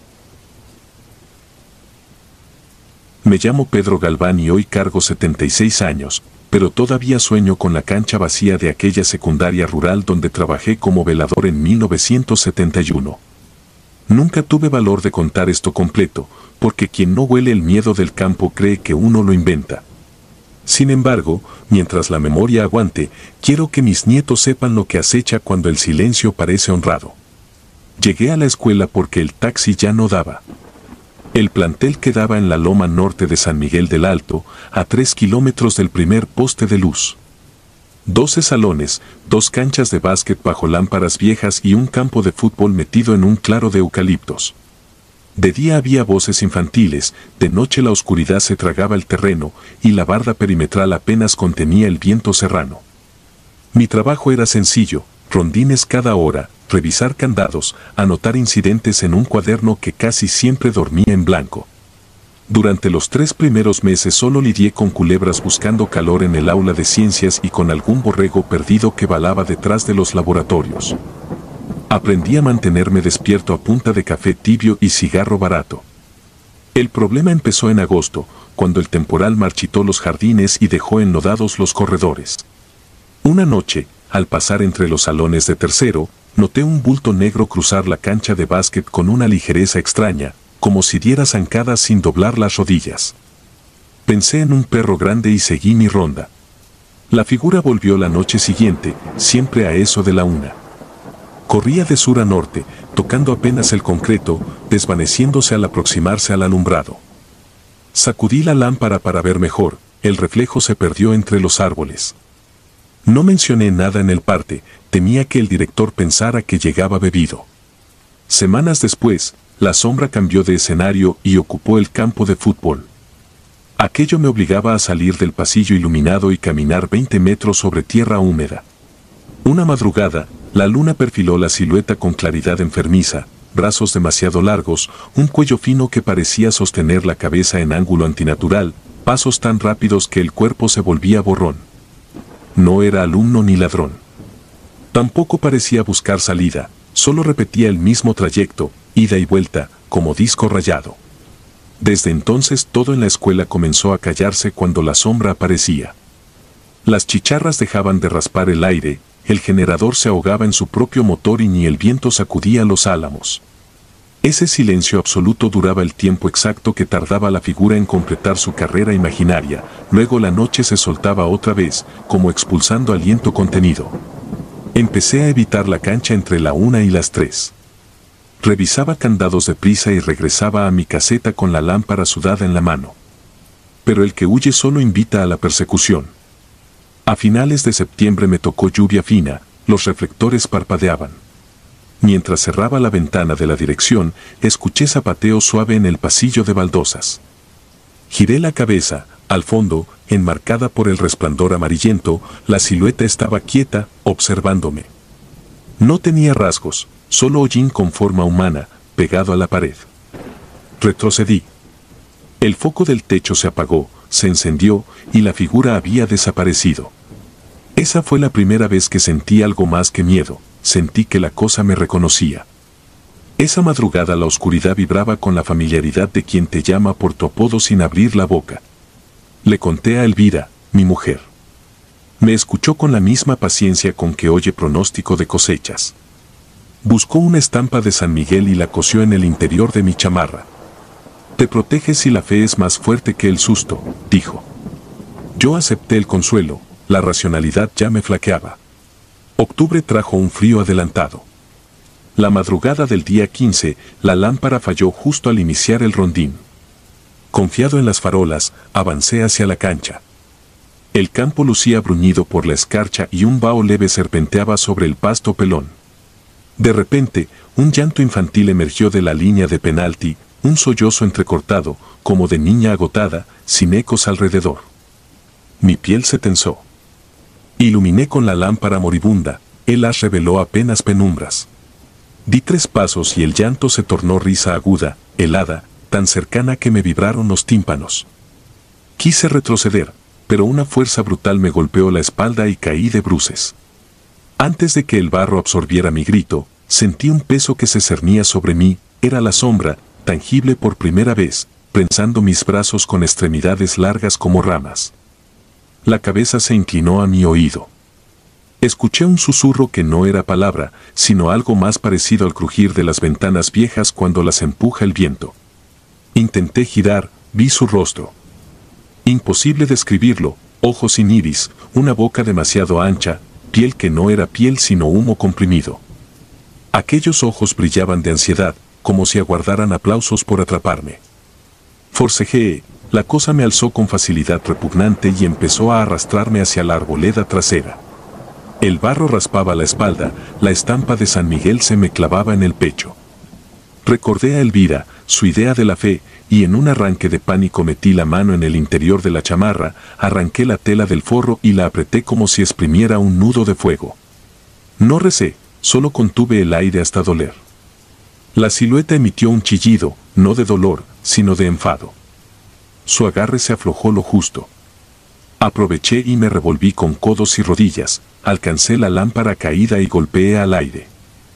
Me llamo Pedro Galván y hoy cargo 76 años, pero todavía sueño con la cancha vacía de aquella secundaria rural donde trabajé como velador en 1971. Nunca tuve valor de contar esto completo, porque quien no huele el miedo del campo cree que uno lo inventa. Sin embargo, mientras la memoria aguante, quiero que mis nietos sepan lo que acecha cuando el silencio parece honrado. Llegué a la escuela porque el taxi ya no daba. El plantel quedaba en la loma norte de San Miguel del Alto, a 3 kilómetros del primer poste de luz. 12 salones, 2 canchas de básquet bajo lámparas viejas y un campo de fútbol metido en un claro de eucaliptos. De día había voces infantiles, de noche la oscuridad se tragaba el terreno y la barda perimetral apenas contenía el viento serrano. Mi trabajo era sencillo, rondines cada hora, revisar candados, anotar incidentes en un cuaderno que casi siempre dormía en blanco. Durante los 3 primeros meses solo lidié con culebras buscando calor en el aula de ciencias y con algún borrego perdido que balaba detrás de los laboratorios. Aprendí a mantenerme despierto a punta de café tibio y cigarro barato. El problema empezó en agosto, cuando el temporal marchitó los jardines y dejó enlodados los corredores. Una noche, al pasar entre los salones de tercero, noté un bulto negro cruzar la cancha de básquet con una ligereza extraña, como si diera zancadas sin doblar las rodillas. Pensé en un perro grande y seguí mi ronda. La figura volvió la noche siguiente, siempre a eso de la 1. Corría de sur a norte, tocando apenas el concreto, desvaneciéndose al aproximarse al alumbrado. Sacudí la lámpara para ver mejor, el reflejo se perdió entre los árboles. No mencioné nada en el parte, temía que el director pensara que llegaba bebido. Semanas después, la sombra cambió de escenario y ocupó el campo de fútbol. Aquello me obligaba a salir del pasillo iluminado y caminar 20 metros sobre tierra húmeda. Una madrugada, la luna perfiló la silueta con claridad enfermiza, brazos demasiado largos, un cuello fino que parecía sostener la cabeza en ángulo antinatural, pasos tan rápidos que el cuerpo se volvía borrón. No era alumno ni ladrón. Tampoco parecía buscar salida, solo repetía el mismo trayecto, ida y vuelta, como disco rayado. Desde entonces todo en la escuela comenzó a callarse cuando la sombra aparecía. Las chicharras dejaban de raspar el aire, el generador se ahogaba en su propio motor y ni el viento sacudía los álamos. Ese silencio absoluto duraba el tiempo exacto que tardaba la figura en completar su carrera imaginaria, luego la noche se soltaba otra vez, como expulsando aliento contenido. Empecé a evitar la cancha entre la 1 y las 3. Revisaba candados deprisa y regresaba a mi caseta con la lámpara sudada en la mano. Pero el que huye solo invita a la persecución. A finales de septiembre me tocó lluvia fina, los reflectores parpadeaban. Mientras cerraba la ventana de la dirección, escuché zapateo suave en el pasillo de baldosas. Giré la cabeza, al fondo, enmarcada por el resplandor amarillento, la silueta estaba quieta, observándome. No tenía rasgos, solo hollín con forma humana, pegado a la pared. Retrocedí. El foco del techo se apagó, se encendió, y la figura había desaparecido. Esa fue la primera vez que sentí algo más que miedo, sentí que la cosa me reconocía. Esa madrugada la oscuridad vibraba con la familiaridad de quien te llama por tu apodo sin abrir la boca. Le conté a Elvira, mi mujer. Me escuchó con la misma paciencia con que oye pronóstico de cosechas. Buscó una estampa de San Miguel y la cosió en el interior de mi chamarra. Te proteges si la fe es más fuerte que el susto, dijo. Yo acepté el consuelo, la racionalidad ya me flaqueaba. Octubre trajo un frío adelantado. La madrugada del día 15, la lámpara falló justo al iniciar el rondín. Confiado en las farolas, avancé hacia la cancha. El campo lucía bruñido por la escarcha y un vaho leve serpenteaba sobre el pasto pelón. De repente, un llanto infantil emergió de la línea de penalti, un sollozo entrecortado, como de niña agotada, sin ecos alrededor. Mi piel se tensó. Iluminé con la lámpara moribunda, él las reveló apenas penumbras. Di 3 pasos y el llanto se tornó risa aguda, helada, tan cercana que me vibraron los tímpanos. Quise retroceder, pero una fuerza brutal me golpeó la espalda y caí de bruces. Antes de que el barro absorbiera mi grito, sentí un peso que se cernía sobre mí, era la sombra, tangible por primera vez, prensando mis brazos con extremidades largas como ramas. La cabeza se inclinó a mi oído. Escuché un susurro que no era palabra, sino algo más parecido al crujir de las ventanas viejas cuando las empuja el viento. Intenté girar, vi su rostro. Imposible describirlo, ojos sin iris, una boca demasiado ancha, piel que no era piel sino humo comprimido. Aquellos ojos brillaban de ansiedad, como si aguardaran aplausos por atraparme. Forcejeé, la cosa me alzó con facilidad repugnante y empezó a arrastrarme hacia la arboleda trasera. El barro raspaba la espalda, la estampa de San Miguel se me clavaba en el pecho. Recordé a Elvira, su idea de la fe, y en un arranque de pánico metí la mano en el interior de la chamarra, arranqué la tela del forro y la apreté como si exprimiera un nudo de fuego. No recé, solo contuve el aire hasta doler. La silueta emitió un chillido, no de dolor, sino de enfado. Su agarre se aflojó lo justo. Aproveché y me revolví con codos y rodillas, alcancé la lámpara caída y golpeé al aire.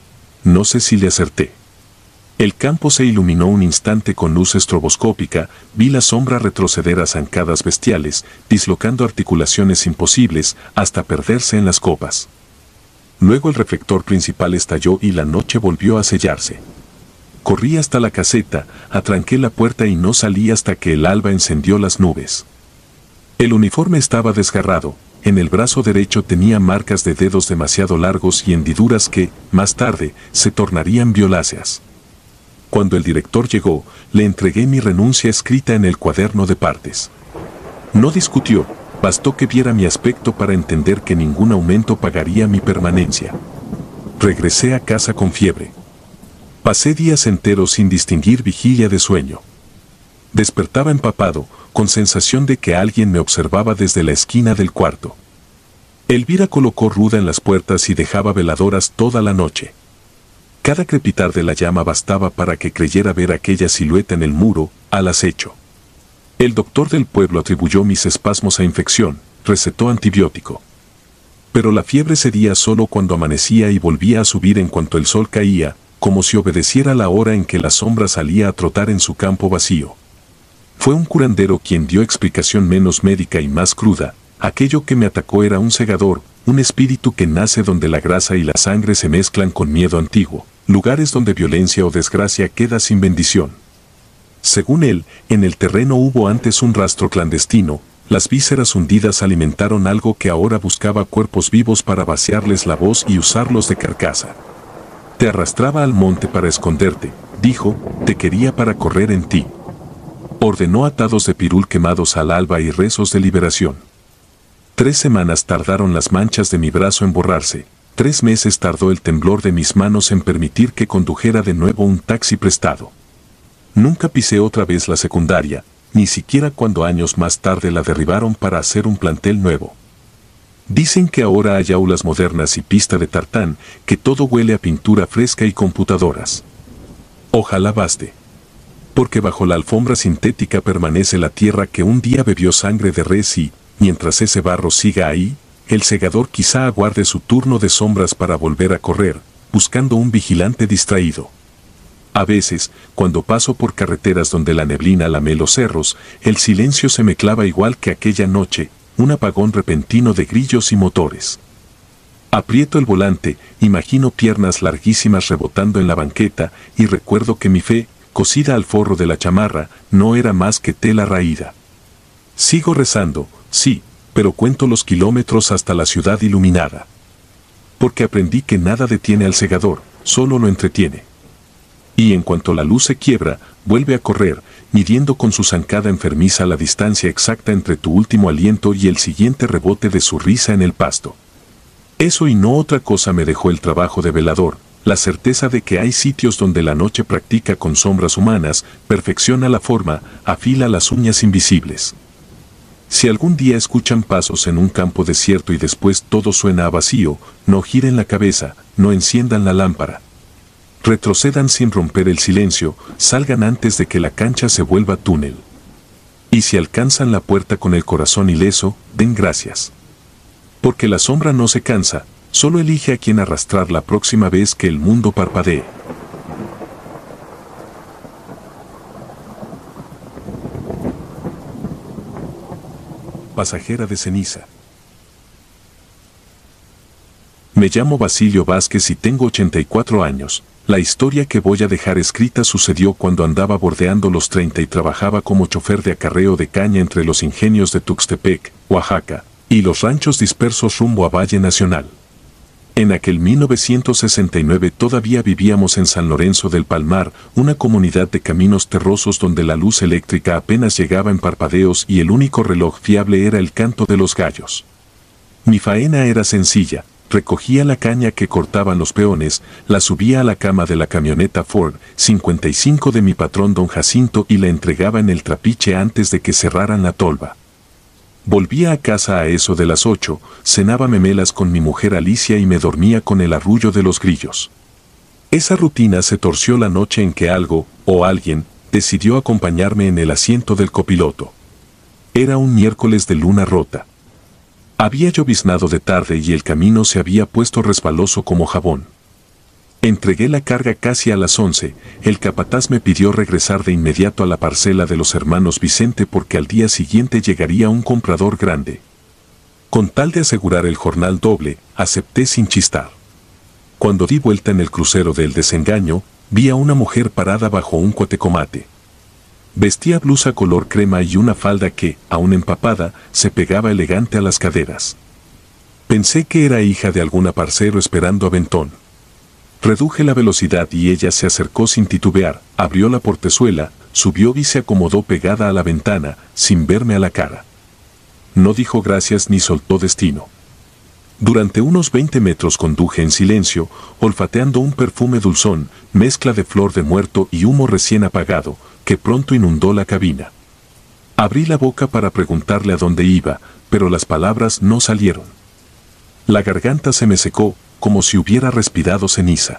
no sé si le acerté. El campo se iluminó un instante con luz estroboscópica, vi la sombra retroceder a zancadas bestiales, dislocando articulaciones imposibles, hasta perderse en las copas. Luego el reflector principal estalló y la noche volvió a sellarse. Corrí hasta la caseta, atranqué la puerta y no salí hasta que el alba encendió las nubes. El uniforme estaba desgarrado, en el brazo derecho tenía marcas de dedos demasiado largos y hendiduras que, más tarde, se tornarían violáceas. Cuando el director llegó, le entregué mi renuncia escrita en el cuaderno de partes. No discutió, bastó que viera mi aspecto para entender que ningún aumento pagaría mi permanencia. Regresé a casa con fiebre. Pasé días enteros sin distinguir vigilia de sueño. Despertaba empapado, con sensación de que alguien me observaba desde la esquina del cuarto. Elvira colocó ruda en las puertas y dejaba veladoras toda la noche. Cada crepitar de la llama bastaba para que creyera ver aquella silueta en el muro, al acecho. El doctor del pueblo atribuyó mis espasmos a infección, recetó antibiótico. Pero la fiebre cedía solo cuando amanecía y volvía a subir en cuanto el sol caía, como si obedeciera la hora en que la sombra salía a trotar en su campo vacío. Fue un curandero quien dio explicación menos médica y más cruda. Aquello que me atacó era un segador, un espíritu que nace donde la grasa y la sangre se mezclan con miedo antiguo, lugares donde violencia o desgracia queda sin bendición. Según él, en el terreno hubo antes un rastro clandestino, las vísceras hundidas alimentaron algo que ahora buscaba cuerpos vivos para vaciarles la voz y usarlos de carcasa. Te arrastraba al monte para esconderte, dijo, te quería para correr en ti. Ordenó atados de pirul quemados al alba y rezos de liberación. 3 semanas tardaron las manchas de mi brazo en borrarse, 3 meses tardó el temblor de mis manos en permitir que condujera de nuevo un taxi prestado. Nunca pisé otra vez la secundaria, ni siquiera cuando años más tarde la derribaron para hacer un plantel nuevo. Dicen que ahora hay aulas modernas y pista de tartán, que todo huele a pintura fresca y computadoras. Ojalá baste. Porque bajo la alfombra sintética permanece la tierra que un día bebió sangre de res y, mientras ese barro siga ahí, el segador quizá aguarde su turno de sombras para volver a correr, buscando un vigilante distraído. A veces, cuando paso por carreteras donde la neblina lame los cerros, el silencio se me clava igual que aquella noche, un apagón repentino de grillos y motores. Aprieto el volante, imagino piernas larguísimas rebotando en la banqueta y recuerdo que mi fe, cosida al forro de la chamarra, no era más que tela raída. Sigo rezando, sí, pero cuento los kilómetros hasta la ciudad iluminada. Porque aprendí que nada detiene al segador, solo lo entretiene. Y en cuanto la luz se quiebra, vuelve a correr, midiendo con su zancada enfermiza la distancia exacta entre tu último aliento y el siguiente rebote de su risa en el pasto. Eso y no otra cosa me dejó el trabajo de velador, la certeza de que hay sitios donde la noche practica con sombras humanas, perfecciona la forma, afila las uñas invisibles. Si algún día escuchan pasos en un campo desierto y después todo suena a vacío, no giren la cabeza, no enciendan la lámpara. Retrocedan sin romper el silencio, salgan antes de que la cancha se vuelva túnel. Y si alcanzan la puerta con el corazón ileso, den gracias. Porque la sombra no se cansa, solo elige a quien arrastrar la próxima vez que el mundo parpadee. Pasajera de ceniza. Me llamo Basilio Vázquez y tengo 84 años. La historia que voy a dejar escrita sucedió cuando andaba bordeando los 30 y trabajaba como chofer de acarreo de caña entre los ingenios de Tuxtepec, Oaxaca, y los ranchos dispersos rumbo a Valle Nacional. En aquel 1969 todavía vivíamos en San Lorenzo del Palmar, una comunidad de caminos terrosos donde la luz eléctrica apenas llegaba en parpadeos y el único reloj fiable era el canto de los gallos. Mi faena era sencilla, recogía la caña que cortaban los peones, la subía a la cama de la camioneta Ford 55 de mi patrón don Jacinto y la entregaba en el trapiche antes de que cerraran la tolva. Volvía a casa a eso de las 8, cenaba memelas con mi mujer Alicia y me dormía con el arrullo de los grillos. Esa rutina se torció la noche en que algo, o alguien, decidió acompañarme en el asiento del copiloto. Era un miércoles de luna rota. Había lloviznado de tarde y el camino se había puesto resbaloso como jabón. Entregué la carga casi a las 11, el capataz me pidió regresar de inmediato a la parcela de los hermanos Vicente porque al día siguiente llegaría un comprador grande. Con tal de asegurar el jornal doble, acepté sin chistar. Cuando di vuelta en el crucero del desengaño, vi a una mujer parada bajo un cuatecomate. Vestía blusa color crema y una falda que, aún empapada, se pegaba elegante a las caderas. Pensé que era hija de algún aparcero esperando aventón. Reduje la velocidad y ella se acercó sin titubear, abrió la portezuela, subió y se acomodó pegada a la ventana, sin verme a la cara. No dijo gracias ni soltó destino. Durante unos 20 metros conduje en silencio, olfateando un perfume dulzón, mezcla de flor de muerto y humo recién apagado, que pronto inundó la cabina. Abrí la boca para preguntarle a dónde iba, pero las palabras no salieron. La garganta se me secó, como si hubiera respirado ceniza.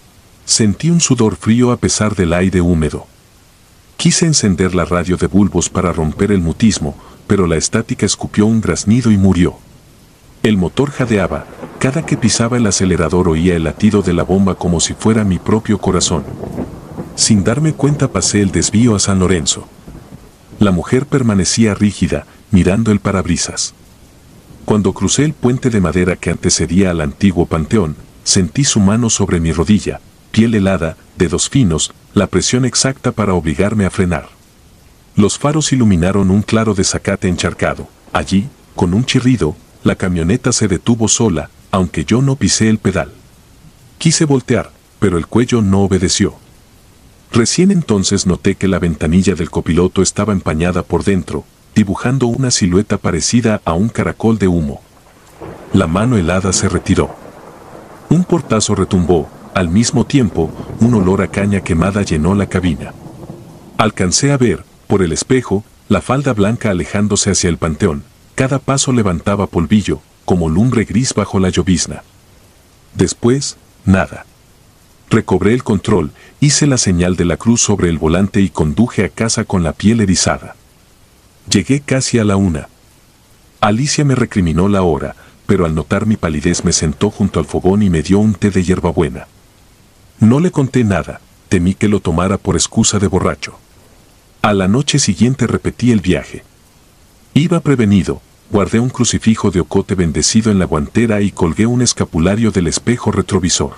Sentí un sudor frío a pesar del aire húmedo. Quise encender la radio de bulbos para romper el mutismo, pero la estática escupió un graznido y murió. El motor jadeaba, cada que pisaba el acelerador oía el latido de la bomba como si fuera mi propio corazón. Sin darme cuenta pasé el desvío a San Lorenzo. La mujer permanecía rígida, mirando el parabrisas. Cuando crucé el puente de madera que antecedía al antiguo panteón, sentí su mano sobre mi rodilla, piel helada, dedos finos, la presión exacta para obligarme a frenar. Los faros iluminaron un claro de zacate encharcado. Allí, con un chirrido, la camioneta se detuvo sola, aunque yo no pisé el pedal. Quise voltear, pero el cuello no obedeció. Recién entonces noté que la ventanilla del copiloto estaba empañada por dentro, dibujando una silueta parecida a un caracol de humo. La mano helada se retiró. Un portazo retumbó, al mismo tiempo, un olor a caña quemada llenó la cabina. Alcancé a ver, por el espejo, la falda blanca alejándose hacia el panteón. Cada paso levantaba polvillo, como lumbre gris bajo la llovizna. Después, nada. Recobré el control, hice la señal de la cruz sobre el volante y conduje a casa con la piel erizada. Llegué casi a la 1. Alicia me recriminó la hora, pero al notar mi palidez me sentó junto al fogón y me dio un té de hierbabuena. No le conté nada, temí que lo tomara por excusa de borracho. A la noche siguiente repetí el viaje. Iba prevenido, guardé un crucifijo de ocote bendecido en la guantera y colgué un escapulario del espejo retrovisor.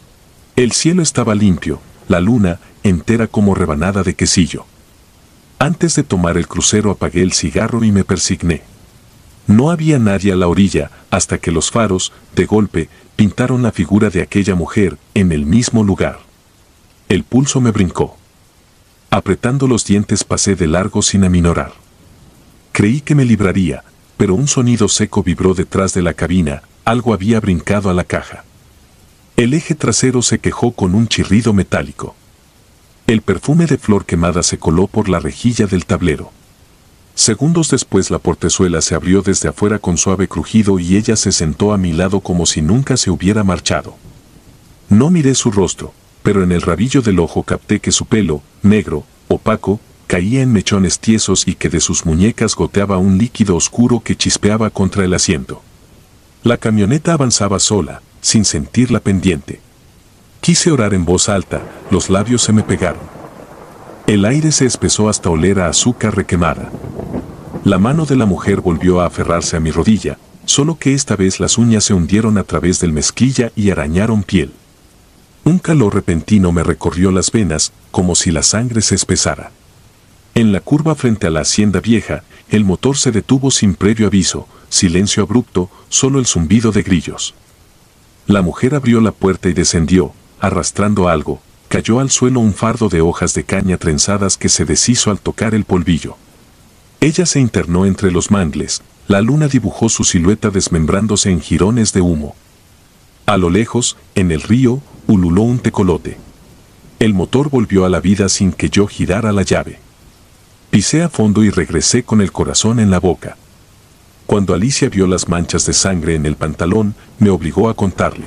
El cielo estaba limpio, la luna, entera como rebanada de quesillo. Antes de tomar el crucero apagué el cigarro y me persigné. No había nadie a la orilla, hasta que los faros, de golpe, pintaron la figura de aquella mujer, en el mismo lugar. El pulso me brincó. Apretando los dientes pasé de largo sin aminorar. Creí que me libraría, pero un sonido seco vibró detrás de la cabina, algo había brincado a la caja. El eje trasero se quejó con un chirrido metálico. El perfume de flor quemada se coló por la rejilla del tablero. Segundos después la portezuela se abrió desde afuera con suave crujido y ella se sentó a mi lado como si nunca se hubiera marchado. No miré su rostro, pero en el rabillo del ojo capté que su pelo, negro, opaco, caía en mechones tiesos y que de sus muñecas goteaba un líquido oscuro que chispeaba contra el asiento. La camioneta avanzaba sola, sin sentir la pendiente. Quise orar en voz alta, los labios se me pegaron. El aire se espesó hasta oler a azúcar requemada. La mano de la mujer volvió a aferrarse a mi rodilla, solo que esta vez las uñas se hundieron a través del mezclilla y arañaron piel. Un calor repentino me recorrió las venas, como si la sangre se espesara. En la curva frente a la hacienda vieja, el motor se detuvo sin previo aviso, silencio abrupto, solo el zumbido de grillos. La mujer abrió la puerta y descendió, arrastrando algo, cayó al suelo un fardo de hojas de caña trenzadas que se deshizo al tocar el polvillo. Ella se internó entre los mangles, la luna dibujó su silueta desmembrándose en jirones de humo. A lo lejos, en el río, ululó un tecolote. El motor volvió a la vida sin que yo girara la llave. Pisé a fondo y regresé con el corazón en la boca. Cuando Alicia vio las manchas de sangre en el pantalón, me obligó a contarle.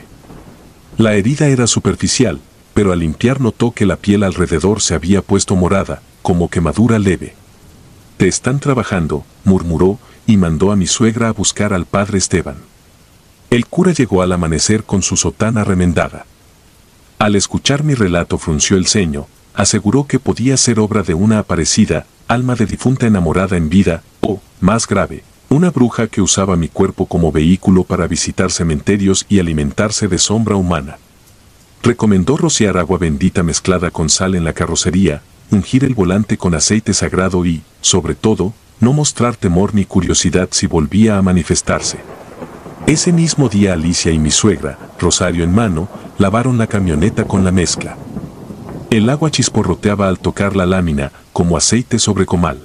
La herida era superficial, pero al limpiar notó que la piel alrededor se había puesto morada, como quemadura leve. «Te están trabajando», murmuró, y mandó a mi suegra a buscar al padre Esteban. El cura llegó al amanecer con su sotana remendada. Al escuchar mi relato frunció el ceño, aseguró que podía ser obra de una aparecida, alma de difunta enamorada en vida, o, más grave, una bruja que usaba mi cuerpo como vehículo para visitar cementerios y alimentarse de sombra humana. Recomendó rociar agua bendita mezclada con sal en la carrocería, ungir el volante con aceite sagrado y, sobre todo, no mostrar temor ni curiosidad si volvía a manifestarse. Ese mismo día Alicia y mi suegra, rosario en mano, lavaron la camioneta con la mezcla. El agua chisporroteaba al tocar la lámina, como aceite sobre comal.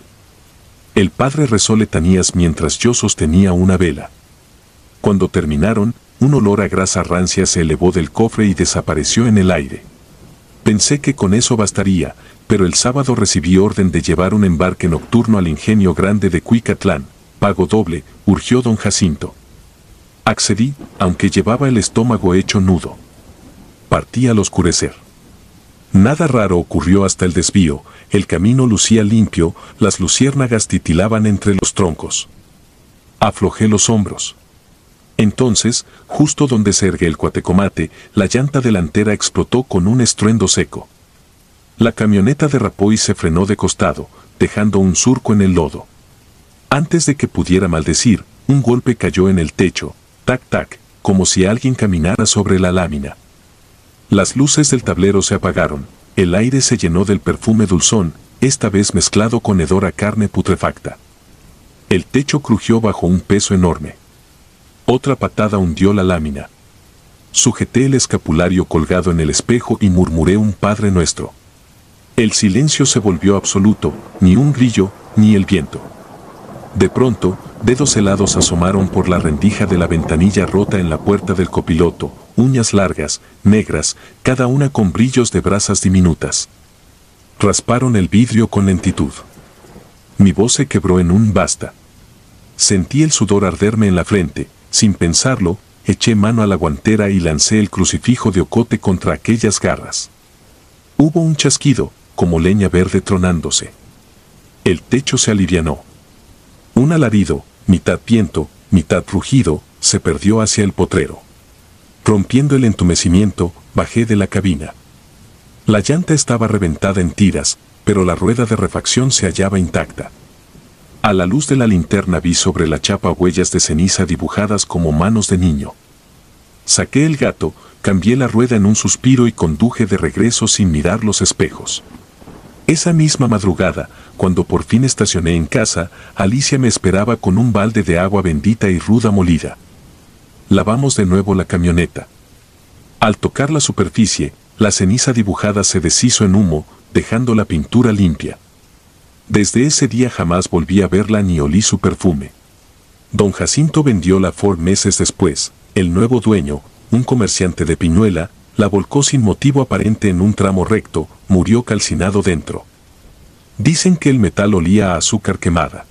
El padre rezó letanías mientras yo sostenía una vela. Cuando terminaron, un olor a grasa rancia se elevó del cofre y desapareció en el aire. Pensé que con eso bastaría, pero el sábado recibí orden de llevar un embarque nocturno al ingenio grande de Cuicatlán. Pago doble, urgió don Jacinto. Accedí, aunque llevaba el estómago hecho nudo. Partí al oscurecer. Nada raro ocurrió hasta el desvío, el camino lucía limpio, las luciérnagas titilaban entre los troncos. Aflojé los hombros. Entonces, justo donde se ergue el Cuatecomate, la llanta delantera explotó con un estruendo seco. La camioneta derrapó y se frenó de costado, dejando un surco en el lodo. Antes de que pudiera maldecir, un golpe cayó en el techo, tac tac, como si alguien caminara sobre la lámina. Las luces del tablero se apagaron, el aire se llenó del perfume dulzón, esta vez mezclado con hedor a carne putrefacta. El techo crujió bajo un peso enorme. Otra patada hundió la lámina. Sujeté el escapulario colgado en el espejo y murmuré un Padre Nuestro. El silencio se volvió absoluto, ni un grillo, ni el viento. De pronto, dedos helados asomaron por la rendija de la ventanilla rota en la puerta del copiloto, uñas largas, negras, cada una con brillos de brasas diminutas. Rasparon el vidrio con lentitud. Mi voz se quebró en un basta. Sentí el sudor arderme en la frente, sin pensarlo, eché mano a la guantera y lancé el crucifijo de ocote contra aquellas garras. Hubo un chasquido, como leña verde tronándose. El techo se alivianó. Un alarido, mitad viento, mitad rugido, se perdió hacia el potrero. Rompiendo el entumecimiento, bajé de la cabina. La llanta estaba reventada en tiras, pero la rueda de refacción se hallaba intacta. A la luz de la linterna vi sobre la chapa huellas de ceniza dibujadas como manos de niño. Saqué el gato, cambié la rueda en un suspiro y conduje de regreso sin mirar los espejos. Esa misma madrugada, cuando por fin estacioné en casa, Alicia me esperaba con un balde de agua bendita y ruda molida. Lavamos de nuevo la camioneta. Al tocar la superficie, la ceniza dibujada se deshizo en humo, dejando la pintura limpia. Desde ese día jamás volví a verla ni olí su perfume. Don Jacinto vendió la Ford meses después. El nuevo dueño, un comerciante de Piñuela, la volcó sin motivo aparente en un tramo recto, murió calcinado dentro. Dicen que el metal olía a azúcar quemada.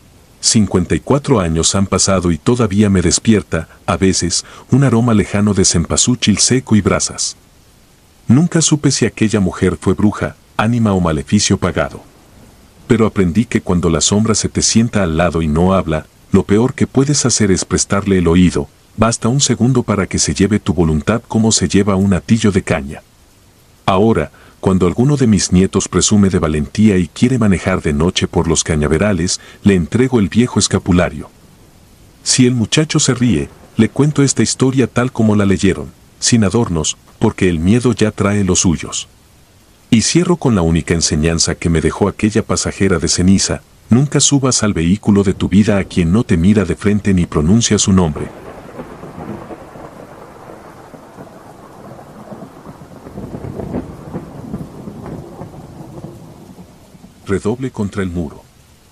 54 años han pasado y todavía me despierta, a veces, un aroma lejano de cempasúchil seco y brasas. Nunca supe si aquella mujer fue bruja, ánima o maleficio pagado. Pero aprendí que cuando la sombra se te sienta al lado y no habla, lo peor que puedes hacer es prestarle el oído, basta un segundo para que se lleve tu voluntad como se lleva un atillo de caña. Ahora, cuando alguno de mis nietos presume de valentía y quiere manejar de noche por los cañaverales, le entrego el viejo escapulario. Si el muchacho se ríe, le cuento esta historia tal como la leyeron, sin adornos, porque el miedo ya trae los suyos. Y cierro con la única enseñanza que me dejó aquella pasajera de ceniza: nunca subas al vehículo de tu vida a quien no te mira de frente ni pronuncia su nombre. Redoble contra el muro.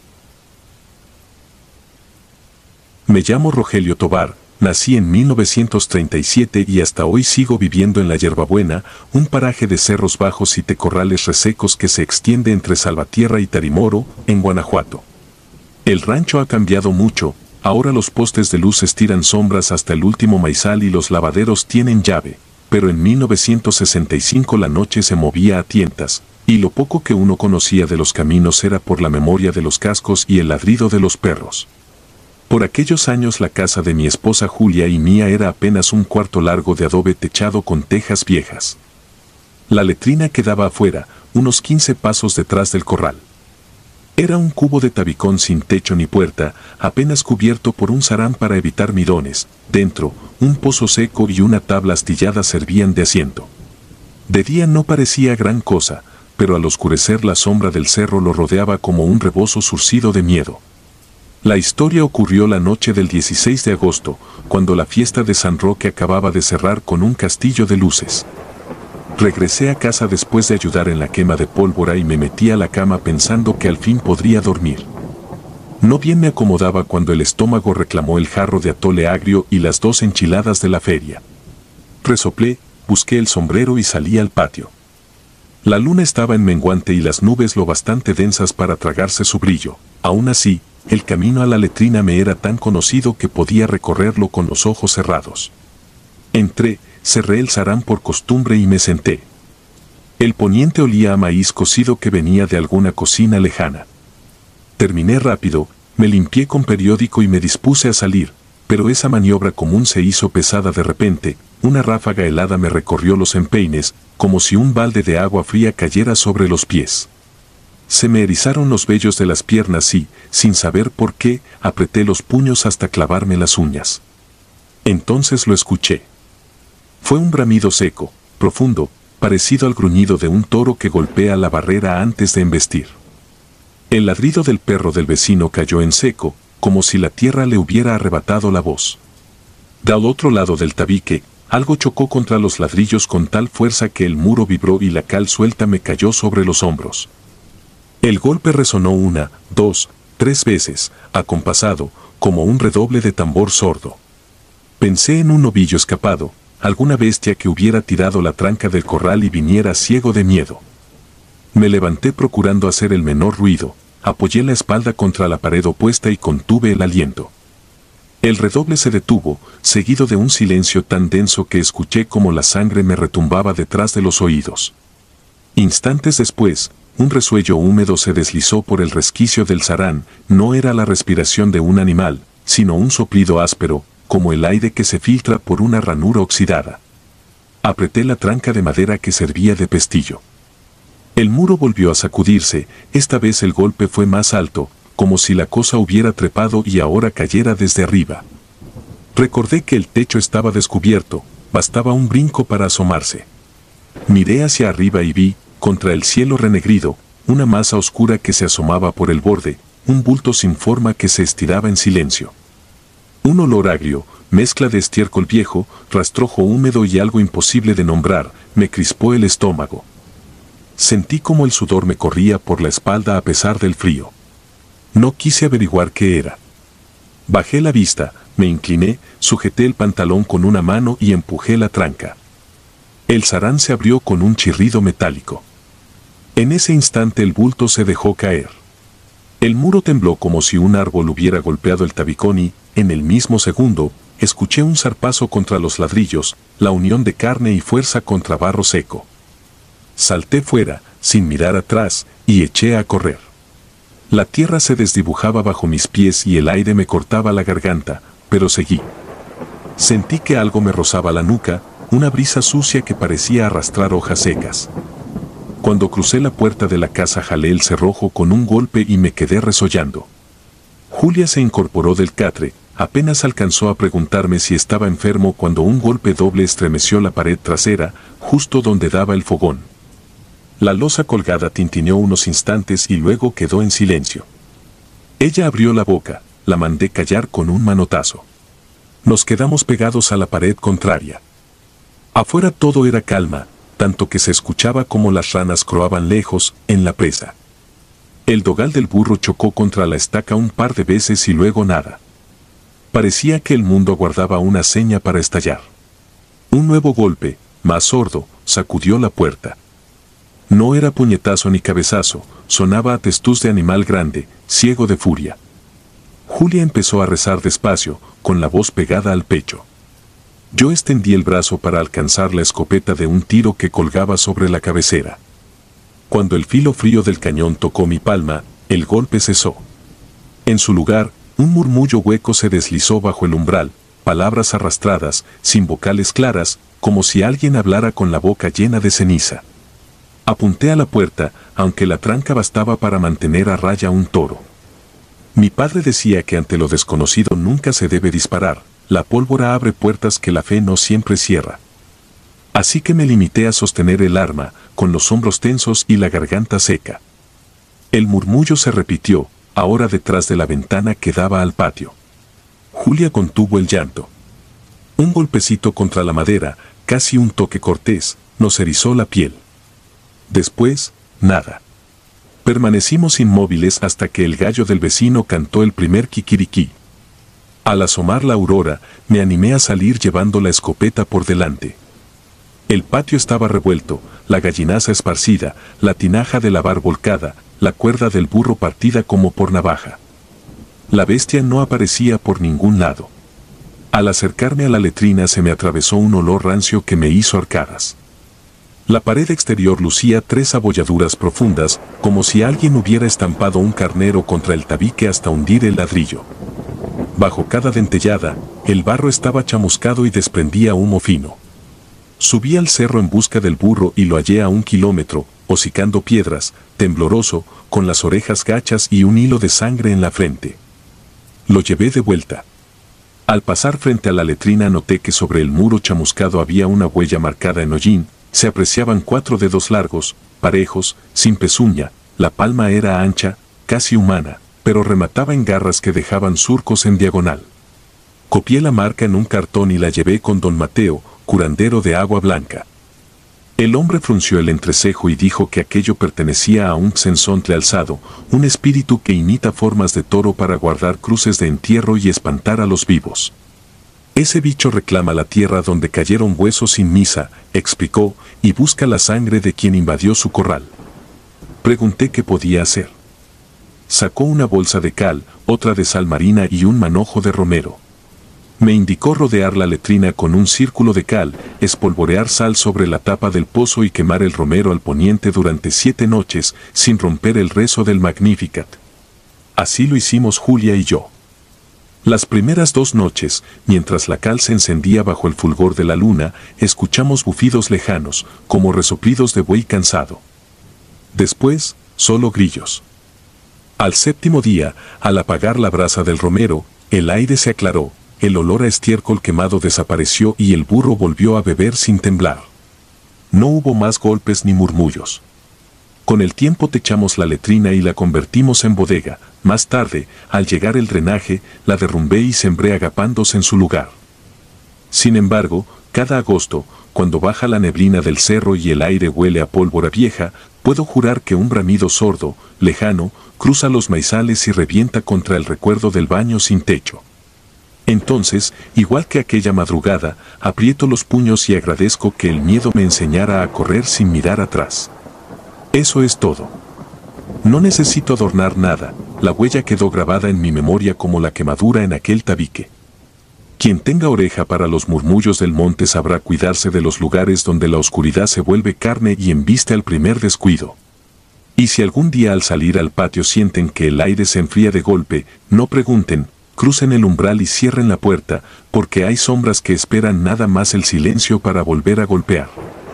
Me llamo Rogelio Tobar, nací en 1937 y hasta hoy sigo viviendo en La Yerbabuena, un paraje de cerros bajos y tecorrales resecos que se extiende entre Salvatierra y Tarimoro, en Guanajuato. El rancho ha cambiado mucho, ahora los postes de luz estiran sombras hasta el último maizal y los lavaderos tienen llave, pero en 1965 la noche se movía a tientas, y lo poco que uno conocía de los caminos era por la memoria de los cascos y el ladrido de los perros. Por aquellos años la casa de mi esposa Julia y mía era apenas un cuarto largo de adobe techado con tejas viejas. La letrina quedaba afuera, unos 15 pasos detrás del corral. Era un cubo de tabicón sin techo ni puerta, apenas cubierto por un sarán para evitar mirones. Dentro, un pozo seco y una tabla astillada servían de asiento. De día no parecía gran cosa, pero al oscurecer la sombra del cerro lo rodeaba como un rebozo surcido de miedo. La historia ocurrió la noche del 16 de agosto, cuando la fiesta de San Roque acababa de cerrar con un castillo de luces. Regresé a casa después de ayudar en la quema de pólvora y me metí a la cama pensando que al fin podría dormir. No bien me acomodaba cuando el estómago reclamó el jarro de atole agrio y las 2 enchiladas de la feria. Resoplé, busqué el sombrero y salí al patio. La luna estaba en menguante y las nubes lo bastante densas para tragarse su brillo. Aún así, el camino a la letrina me era tan conocido que podía recorrerlo con los ojos cerrados. Entré, cerré el sarán por costumbre y me senté. El poniente olía a maíz cocido que venía de alguna cocina lejana. Terminé rápido, me limpié con periódico y me dispuse a salir, pero esa maniobra común se hizo pesada de repente. Una ráfaga helada me recorrió los empeines, como si un balde de agua fría cayera sobre los pies. Se me erizaron los vellos de las piernas y, sin saber por qué, apreté los puños hasta clavarme las uñas. Entonces lo escuché. Fue un bramido seco, profundo, parecido al gruñido de un toro que golpea la barrera antes de embestir. El ladrido del perro del vecino cayó en seco, como si la tierra le hubiera arrebatado la voz. Del otro lado del tabique, algo chocó contra los ladrillos con tal fuerza que el muro vibró y la cal suelta me cayó sobre los hombros. El golpe resonó 1, 2, 3 veces, acompasado, como un redoble de tambor sordo. Pensé en un novillo escapado, alguna bestia que hubiera tirado la tranca del corral y viniera ciego de miedo. Me levanté procurando hacer el menor ruido, apoyé la espalda contra la pared opuesta y contuve el aliento. El redoble se detuvo, seguido de un silencio tan denso que escuché como la sangre me retumbaba detrás de los oídos. Instantes después, un resuello húmedo se deslizó por el resquicio del sarán. No era la respiración de un animal, sino un soplido áspero, como el aire que se filtra por una ranura oxidada. Apreté la tranca de madera que servía de pestillo. El muro volvió a sacudirse, esta vez el golpe fue más alto, como si la cosa hubiera trepado y ahora cayera desde arriba. Recordé que el techo estaba descubierto, bastaba un brinco para asomarse. Miré hacia arriba y vi, contra el cielo renegrido, una masa oscura que se asomaba por el borde, un bulto sin forma que se estiraba en silencio. Un olor agrio, mezcla de estiércol viejo, rastrojo húmedo y algo imposible de nombrar, me crispó el estómago. Sentí como el sudor me corría por la espalda a pesar del frío. No quise averiguar qué era. Bajé la vista, me incliné, sujeté el pantalón con una mano y empujé la tranca. El sarán se abrió con un chirrido metálico. En ese instante el bulto se dejó caer. El muro tembló como si un árbol hubiera golpeado el tabicón y, en el mismo segundo, escuché un zarpazo contra los ladrillos, la unión de carne y fuerza contra barro seco. Salté fuera, sin mirar atrás, y eché a correr. La tierra se desdibujaba bajo mis pies y el aire me cortaba la garganta, pero seguí. Sentí que algo me rozaba la nuca, una brisa sucia que parecía arrastrar hojas secas. Cuando crucé la puerta de la casa jalé el cerrojo con un golpe y me quedé resollando. Julia se incorporó del catre, apenas alcanzó a preguntarme si estaba enfermo cuando un golpe doble estremeció la pared trasera, justo donde daba el fogón. La losa colgada tintineó unos instantes y luego quedó en silencio. Ella abrió la boca, la mandé callar con un manotazo. Nos quedamos pegados a la pared contraria. Afuera todo era calma, tanto que se escuchaba como las ranas croaban lejos, en la presa. El dogal del burro chocó contra la estaca un par de veces y luego nada. Parecía que el mundo aguardaba una seña para estallar. Un nuevo golpe, más sordo, sacudió la puerta. No era puñetazo ni cabezazo, sonaba a testuz de animal grande, ciego de furia. Julia empezó a rezar despacio, con la voz pegada al pecho. Yo extendí el brazo para alcanzar la escopeta de un tiro que colgaba sobre la cabecera. Cuando el filo frío del cañón tocó mi palma, el golpe cesó. En su lugar, un murmullo hueco se deslizó bajo el umbral, palabras arrastradas, sin vocales claras, como si alguien hablara con la boca llena de ceniza. Apunté a la puerta, aunque la tranca bastaba para mantener a raya un toro. Mi padre decía que ante lo desconocido nunca se debe disparar, la pólvora abre puertas que la fe no siempre cierra. Así que me limité a sostener el arma, con los hombros tensos y la garganta seca. El murmullo se repitió, ahora detrás de la ventana que daba al patio. Julia contuvo el llanto. Un golpecito contra la madera, casi un toque cortés, nos erizó la piel. Después, nada. Permanecimos inmóviles hasta que el gallo del vecino cantó el primer kikiriki. Al asomar la aurora, me animé a salir llevando la escopeta por delante. El patio estaba revuelto, la gallinaza esparcida, la tinaja de lavar volcada, la cuerda del burro partida como por navaja. La bestia no aparecía por ningún lado. Al acercarme a la letrina se me atravesó un olor rancio que me hizo arcadas. La pared exterior lucía 3 abolladuras profundas, como si alguien hubiera estampado un carnero contra el tabique hasta hundir el ladrillo. Bajo cada dentellada, el barro estaba chamuscado y desprendía humo fino. Subí al cerro en busca del burro y lo hallé a 1 kilómetro, hocicando piedras, tembloroso, con las orejas gachas y un hilo de sangre en la frente. Lo llevé de vuelta. Al pasar frente a la letrina noté que sobre el muro chamuscado había una huella marcada en hollín, se apreciaban 4 dedos largos, parejos, sin pezuña, la palma era ancha, casi humana, pero remataba en garras que dejaban surcos en diagonal. Copié la marca en un cartón y la llevé con don Mateo, curandero de Agua Blanca. El hombre frunció el entrecejo y dijo que aquello pertenecía a un xensontle alzado, un espíritu que imita formas de toro para guardar cruces de entierro y espantar a los vivos. Ese bicho reclama la tierra donde cayeron huesos sin misa, explicó, y busca la sangre de quien invadió su corral. Pregunté qué podía hacer. Sacó una bolsa de cal, otra de sal marina y un manojo de romero. Me indicó rodear la letrina con un círculo de cal, espolvorear sal sobre la tapa del pozo y quemar el romero al poniente durante 7 noches, sin romper el rezo del Magnificat. Así lo hicimos Julia y yo. Las primeras 2 noches, mientras la cal se encendía bajo el fulgor de la luna, escuchamos bufidos lejanos, como resoplidos de buey cansado. Después, solo grillos. Al 7º día, al apagar la brasa del romero, el aire se aclaró, el olor a estiércol quemado desapareció y el burro volvió a beber sin temblar. No hubo más golpes ni murmullos. Con el tiempo techamos la letrina y la convertimos en bodega. Más tarde, al llegar el drenaje, la derrumbé y sembré agapándos en su lugar. Sin embargo, cada agosto, cuando baja la neblina del cerro y el aire huele a pólvora vieja, puedo jurar que un bramido sordo, lejano, cruza los maizales y revienta contra el recuerdo del baño sin techo. Entonces, igual que aquella madrugada, aprieto los puños y agradezco que el miedo me enseñara a correr sin mirar atrás. Eso es todo. No necesito adornar nada, la huella quedó grabada en mi memoria como la quemadura en aquel tabique. Quien tenga oreja para los murmullos del monte sabrá cuidarse de los lugares donde la oscuridad se vuelve carne y embiste al primer descuido. Y si algún día al salir al patio sienten que el aire se enfría de golpe, no pregunten, crucen el umbral y cierren la puerta, porque hay sombras que esperan nada más el silencio para volver a golpear.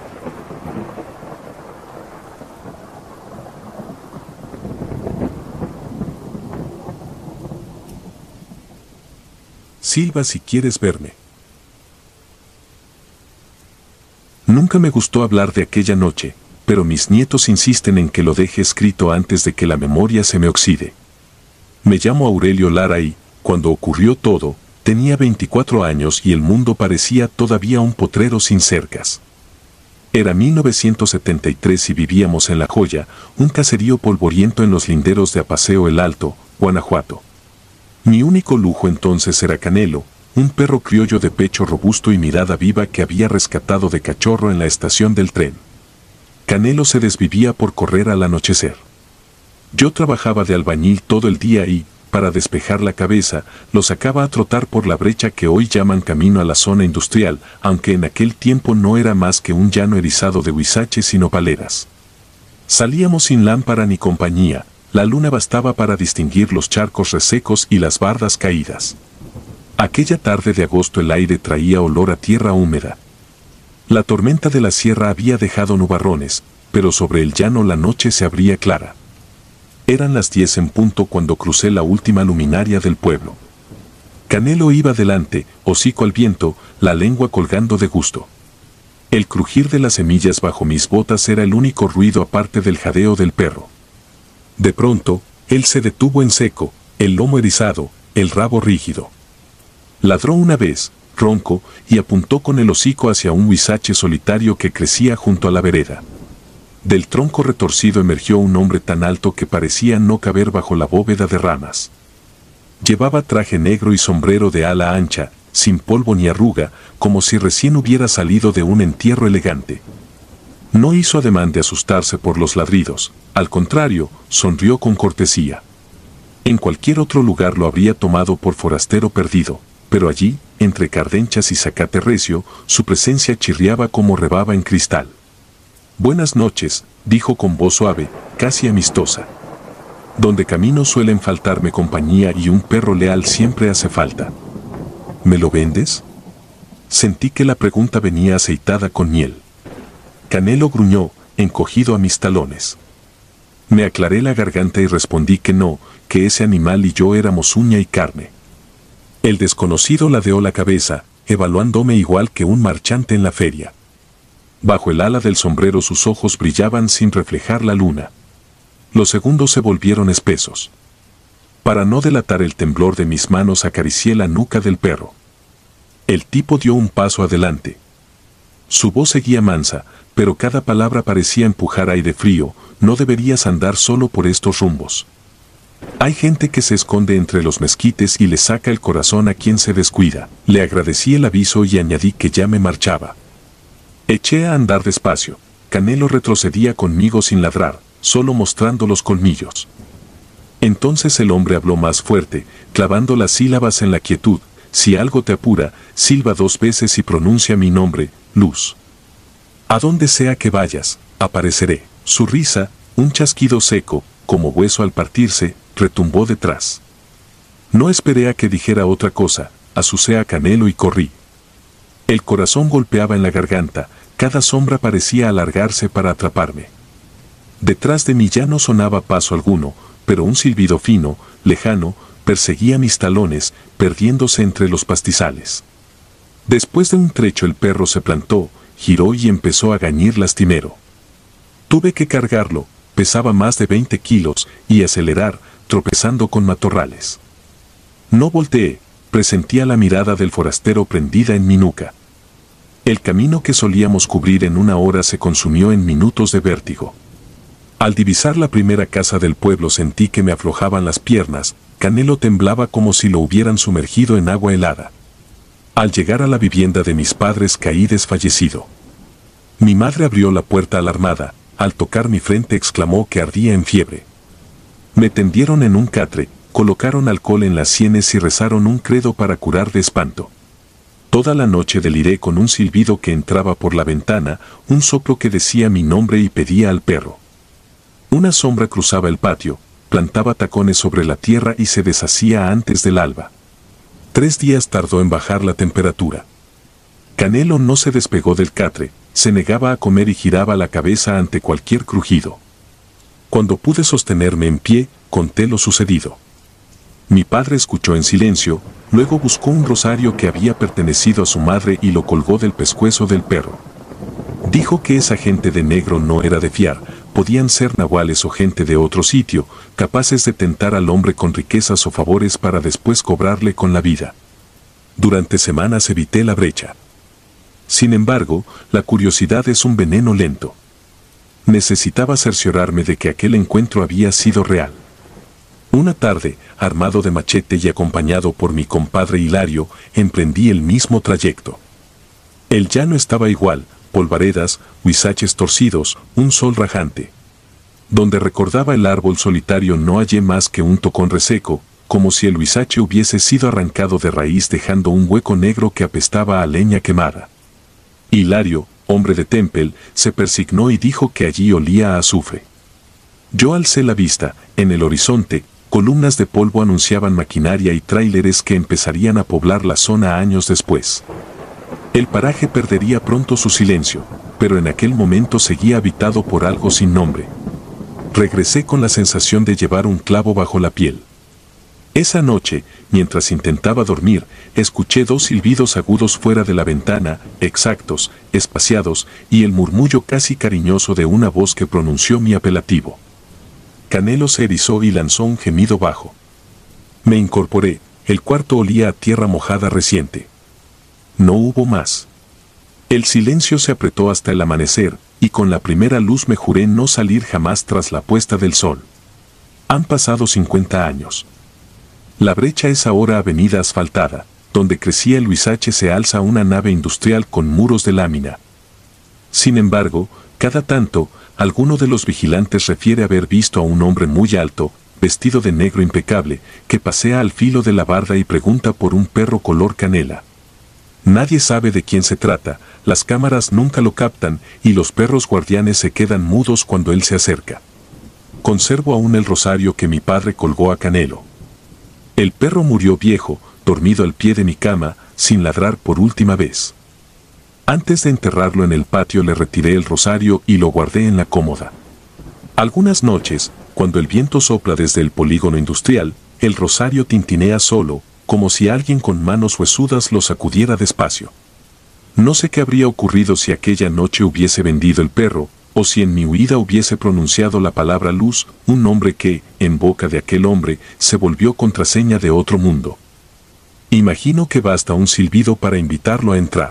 Silba si quieres verme. Nunca me gustó hablar de aquella noche, pero mis nietos insisten en que lo deje escrito antes de que la memoria se me oxide. Me llamo Aurelio Lara y, cuando ocurrió todo, tenía 24 años y el mundo parecía todavía un potrero sin cercas. Era 1973 y vivíamos en La Joya, un caserío polvoriento en los linderos de Apaseo el Alto, Guanajuato. Mi único lujo entonces era Canelo, un perro criollo de pecho robusto y mirada viva que había rescatado de cachorro en la estación del tren. Canelo se desvivía por correr al anochecer. Yo trabajaba de albañil todo el día y, para despejar la cabeza, lo sacaba a trotar por la brecha que hoy llaman camino a la zona industrial, aunque en aquel tiempo no era más que un llano erizado de huizaches y nopaleras. Salíamos sin lámpara ni compañía, la luna bastaba para distinguir los charcos resecos y las bardas caídas. Aquella tarde de agosto el aire traía olor a tierra húmeda. La tormenta de la sierra había dejado nubarrones, pero sobre el llano la noche se abría clara. Eran las 10 en punto cuando crucé la última luminaria del pueblo. Canelo iba delante, hocico al viento, la lengua colgando de gusto. El crujir de las semillas bajo mis botas era el único ruido aparte del jadeo del perro. De pronto, él se detuvo en seco, el lomo erizado, el rabo rígido. Ladró una vez, ronco, y apuntó con el hocico hacia un huizache solitario que crecía junto a la vereda. Del tronco retorcido emergió un hombre tan alto que parecía no caber bajo la bóveda de ramas. Llevaba traje negro y sombrero de ala ancha, sin polvo ni arruga, como si recién hubiera salido de un entierro elegante. No hizo ademán de asustarse por los ladridos, al contrario, sonrió con cortesía. En cualquier otro lugar lo habría tomado por forastero perdido, pero allí, entre cardenchas y zacate recio, su presencia chirriaba como rebaba en cristal. «Buenas noches», dijo con voz suave, casi amistosa. «Donde camino suelen faltarme compañía y un perro leal siempre hace falta». «¿Me lo vendes?». Sentí que la pregunta venía aceitada con miel. Canelo gruñó, encogido a mis talones. Me aclaré la garganta y respondí que no, que ese animal y yo éramos uña y carne. El desconocido ladeó la cabeza, evaluándome igual que un marchante en la feria. Bajo el ala del sombrero sus ojos brillaban sin reflejar la luna. Los segundos se volvieron espesos. Para no delatar el temblor de mis manos acaricié la nuca del perro. El tipo dio un paso adelante. Su voz seguía mansa, pero cada palabra parecía empujar aire frío. «No deberías andar solo por estos rumbos. Hay gente que se esconde entre los mezquites y le saca el corazón a quien se descuida». Le agradecí el aviso y añadí que ya me marchaba. Eché a andar despacio. Canelo retrocedía conmigo sin ladrar, solo mostrando los colmillos. Entonces el hombre habló más fuerte, clavando las sílabas en la quietud. «Si algo te apura, silba 2 veces y pronuncia mi nombre, Luz. A donde sea que vayas, apareceré». Su risa, un chasquido seco, como hueso al partirse, retumbó detrás. No esperé a que dijera otra cosa, azucé a Canelo y corrí. El corazón golpeaba en la garganta, cada sombra parecía alargarse para atraparme. Detrás de mí ya no sonaba paso alguno, pero un silbido fino, lejano, perseguía mis talones, perdiéndose entre los pastizales. Después de un trecho el perro se plantó, giró y empezó a gañir lastimero. Tuve que cargarlo, pesaba más de 20 kilos, y acelerar, tropezando con matorrales. No volteé, presentía la mirada del forastero prendida en mi nuca. El camino que solíamos cubrir en 1 hora se consumió en minutos de vértigo. Al divisar la primera casa del pueblo sentí que me aflojaban las piernas. Canelo temblaba como si lo hubieran sumergido en agua helada. Al llegar a la vivienda de mis padres caí desfallecido. Mi madre abrió la puerta alarmada. Al tocar mi frente exclamó que ardía en fiebre. Me tendieron en un catre, colocaron alcohol en las sienes y rezaron un credo para curar de espanto. Toda la noche deliré con un silbido que entraba por la ventana, un soplo que decía mi nombre y pedía al perro. Una sombra cruzaba el patio, plantaba tacones sobre la tierra y se deshacía antes del alba. 3 días tardó en bajar la temperatura. Canelo no se despegó del catre, se negaba a comer y giraba la cabeza ante cualquier crujido. Cuando pude sostenerme en pie, conté lo sucedido. Mi padre escuchó en silencio, luego buscó un rosario que había pertenecido a su madre y lo colgó del pescuezo del perro. Dijo que esa gente de negro no era de fiar, podían ser nahuales o gente de otro sitio, capaces de tentar al hombre con riquezas o favores para después cobrarle con la vida. Durante semanas evité la brecha. Sin embargo, la curiosidad es un veneno lento. Necesitaba cerciorarme de que aquel encuentro había sido real. Una tarde, armado de machete y acompañado por mi compadre Hilario, emprendí el mismo trayecto. El llano estaba igual, polvaredas, huizaches torcidos, un sol rajante. Donde recordaba el árbol solitario no hallé más que un tocón reseco, como si el huizache hubiese sido arrancado de raíz dejando un hueco negro que apestaba a leña quemada. Hilario, hombre de Temple, se persignó y dijo que allí olía a azufre. Yo alcé la vista, en el horizonte, columnas de polvo anunciaban maquinaria y tráileres que empezarían a poblar la zona años después. El paraje perdería pronto su silencio. pero en aquel momento seguía habitado por algo sin nombre. Regresé con la sensación de llevar un clavo bajo la piel. Esa noche, mientras intentaba dormir, escuché dos silbidos agudos fuera de la ventana, exactos, espaciados, y el murmullo casi cariñoso de una voz que pronunció mi apelativo. Canelo se erizó y lanzó un gemido bajo. Me incorporé, el cuarto olía a tierra mojada reciente. No hubo más. El silencio se apretó hasta el amanecer, y con la primera luz me juré no salir jamás tras la puesta del sol. Han pasado 50 años. La brecha es ahora avenida asfaltada, donde crecía el Huizache se alza una nave industrial con muros de lámina. Sin embargo, cada tanto, alguno de los vigilantes refiere haber visto a un hombre muy alto, vestido de negro impecable, que pasea al filo de la barda y pregunta por un perro color canela. Nadie sabe de quién se trata, las cámaras nunca lo captan y los perros guardianes se quedan mudos cuando él se acerca. Conservo aún el rosario que mi padre colgó a Canelo. El perro murió viejo, dormido al pie de mi cama, sin ladrar por última vez. Antes de enterrarlo en el patio le retiré el rosario y lo guardé en la cómoda. Algunas noches, cuando el viento sopla desde el polígono industrial, el rosario tintinea solo, como si alguien con manos huesudas lo sacudiera despacio. No sé qué habría ocurrido si aquella noche hubiese vendido el perro, o si en mi huida hubiese pronunciado la palabra luz, un nombre que, en boca de aquel hombre, se volvió contraseña de otro mundo. Imagino que basta un silbido para invitarlo a entrar.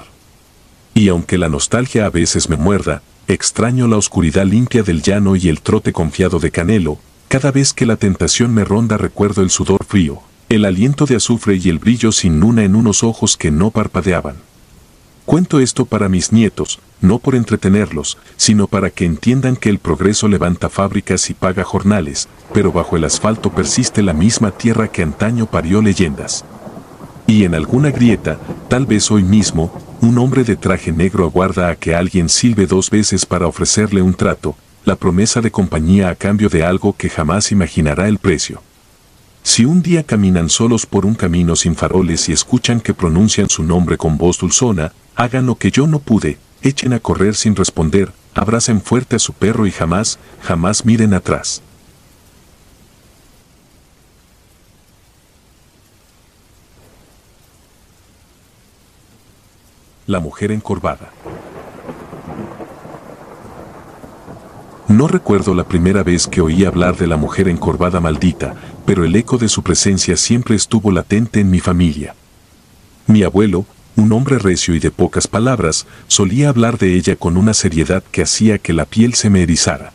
Y aunque la nostalgia a veces me muerda, extraño la oscuridad limpia del llano y el trote confiado de Canelo, cada vez que la tentación me ronda recuerdo el sudor frío, el aliento de azufre y el brillo sin luna en unos ojos que no parpadeaban. Cuento esto para mis nietos, no por entretenerlos, sino para que entiendan que el progreso levanta fábricas y paga jornales, pero bajo el asfalto persiste la misma tierra que antaño parió leyendas. Y en alguna grieta, tal vez hoy mismo, un hombre de traje negro aguarda a que alguien silbe 2 veces para ofrecerle un trato, la promesa de compañía a cambio de algo que jamás imaginará el precio. Si un día caminan solos por un camino sin faroles y escuchan que pronuncian su nombre con voz dulzona, hagan lo que yo no pude, echen a correr sin responder, abracen fuerte a su perro y jamás, jamás miren atrás. La mujer encorvada. No recuerdo la primera vez que oí hablar de la mujer encorvada maldita, pero el eco de su presencia siempre estuvo latente en mi familia. Mi abuelo, un hombre recio y de pocas palabras, solía hablar de ella con una seriedad que hacía que la piel se me erizara.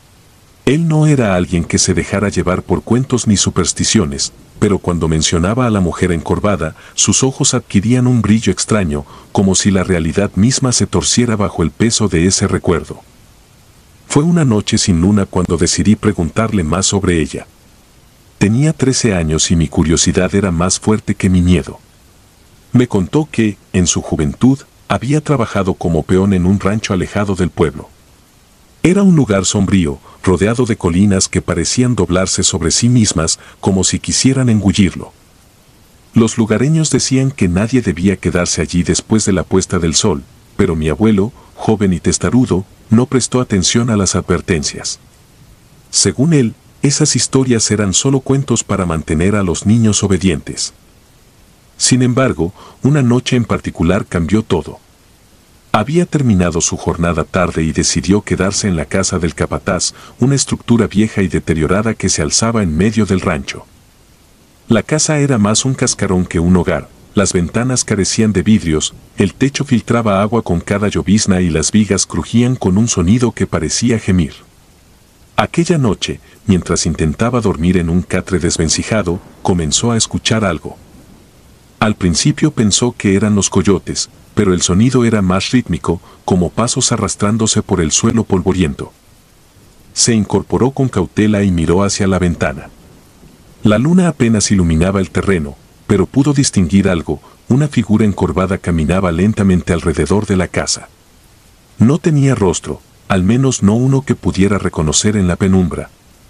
Él no era alguien que se dejara llevar por cuentos ni supersticiones, pero cuando mencionaba a la mujer encorvada, sus ojos adquirían un brillo extraño, como si la realidad misma se torciera bajo el peso de ese recuerdo. Fue una noche sin luna cuando decidí preguntarle más sobre ella. Tenía 13 años y mi curiosidad era más fuerte que mi miedo. Me contó que, en su juventud, había trabajado como peón en un rancho alejado del pueblo. Era un lugar sombrío, rodeado de colinas que parecían doblarse sobre sí mismas como si quisieran engullirlo. Los lugareños decían que nadie debía quedarse allí después de la puesta del sol, pero mi abuelo, joven y testarudo, no prestó atención a las advertencias. Según él, esas historias eran solo cuentos para mantener a los niños obedientes. Sin embargo, una noche en particular cambió todo. Había terminado su jornada tarde y decidió quedarse en la casa del capataz, una estructura vieja y deteriorada que se alzaba en medio del rancho. La casa era más un cascarón que un hogar, las ventanas carecían de vidrios, el techo filtraba agua con cada llovizna y las vigas crujían con un sonido que parecía gemir. Aquella noche, mientras intentaba dormir en un catre desvencijado, comenzó a escuchar algo. Al principio pensó que eran los coyotes, pero el sonido era más rítmico, como pasos arrastrándose por el suelo polvoriento. Se incorporó con cautela y miró hacia la ventana. La luna apenas iluminaba el terreno, pero pudo distinguir algo, una figura encorvada caminaba lentamente alrededor de la casa. No tenía rostro, al menos no uno que pudiera reconocer en la penumbra.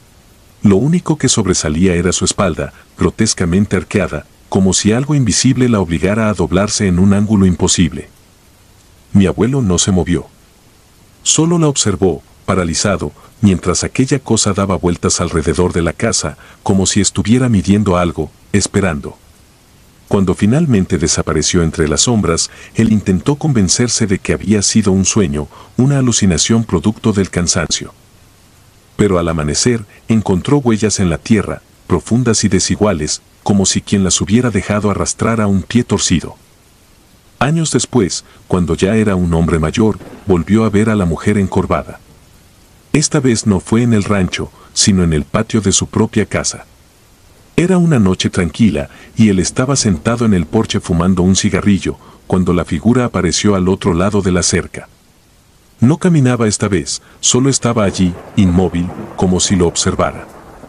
Lo único que sobresalía era su espalda, grotescamente arqueada, como si algo invisible la obligara a doblarse en un ángulo imposible. Mi abuelo no se movió. Solo la observó, paralizado, mientras aquella cosa daba vueltas alrededor de la casa, como si estuviera midiendo algo, esperando. Cuando finalmente desapareció entre las sombras, él intentó convencerse de que había sido un sueño, una alucinación producto del cansancio. Pero al amanecer, encontró huellas en la tierra, profundas y desiguales, como si quien las hubiera dejado arrastrar a un pie torcido. Años después, cuando ya era un hombre mayor, volvió a ver a la mujer encorvada. Esta vez no fue en el rancho, sino en el patio de su propia casa. Era una noche tranquila, y él estaba sentado en el porche fumando un cigarrillo, cuando la figura apareció al otro lado de la cerca. No caminaba esta vez, solo estaba allí, inmóvil, como si lo observara.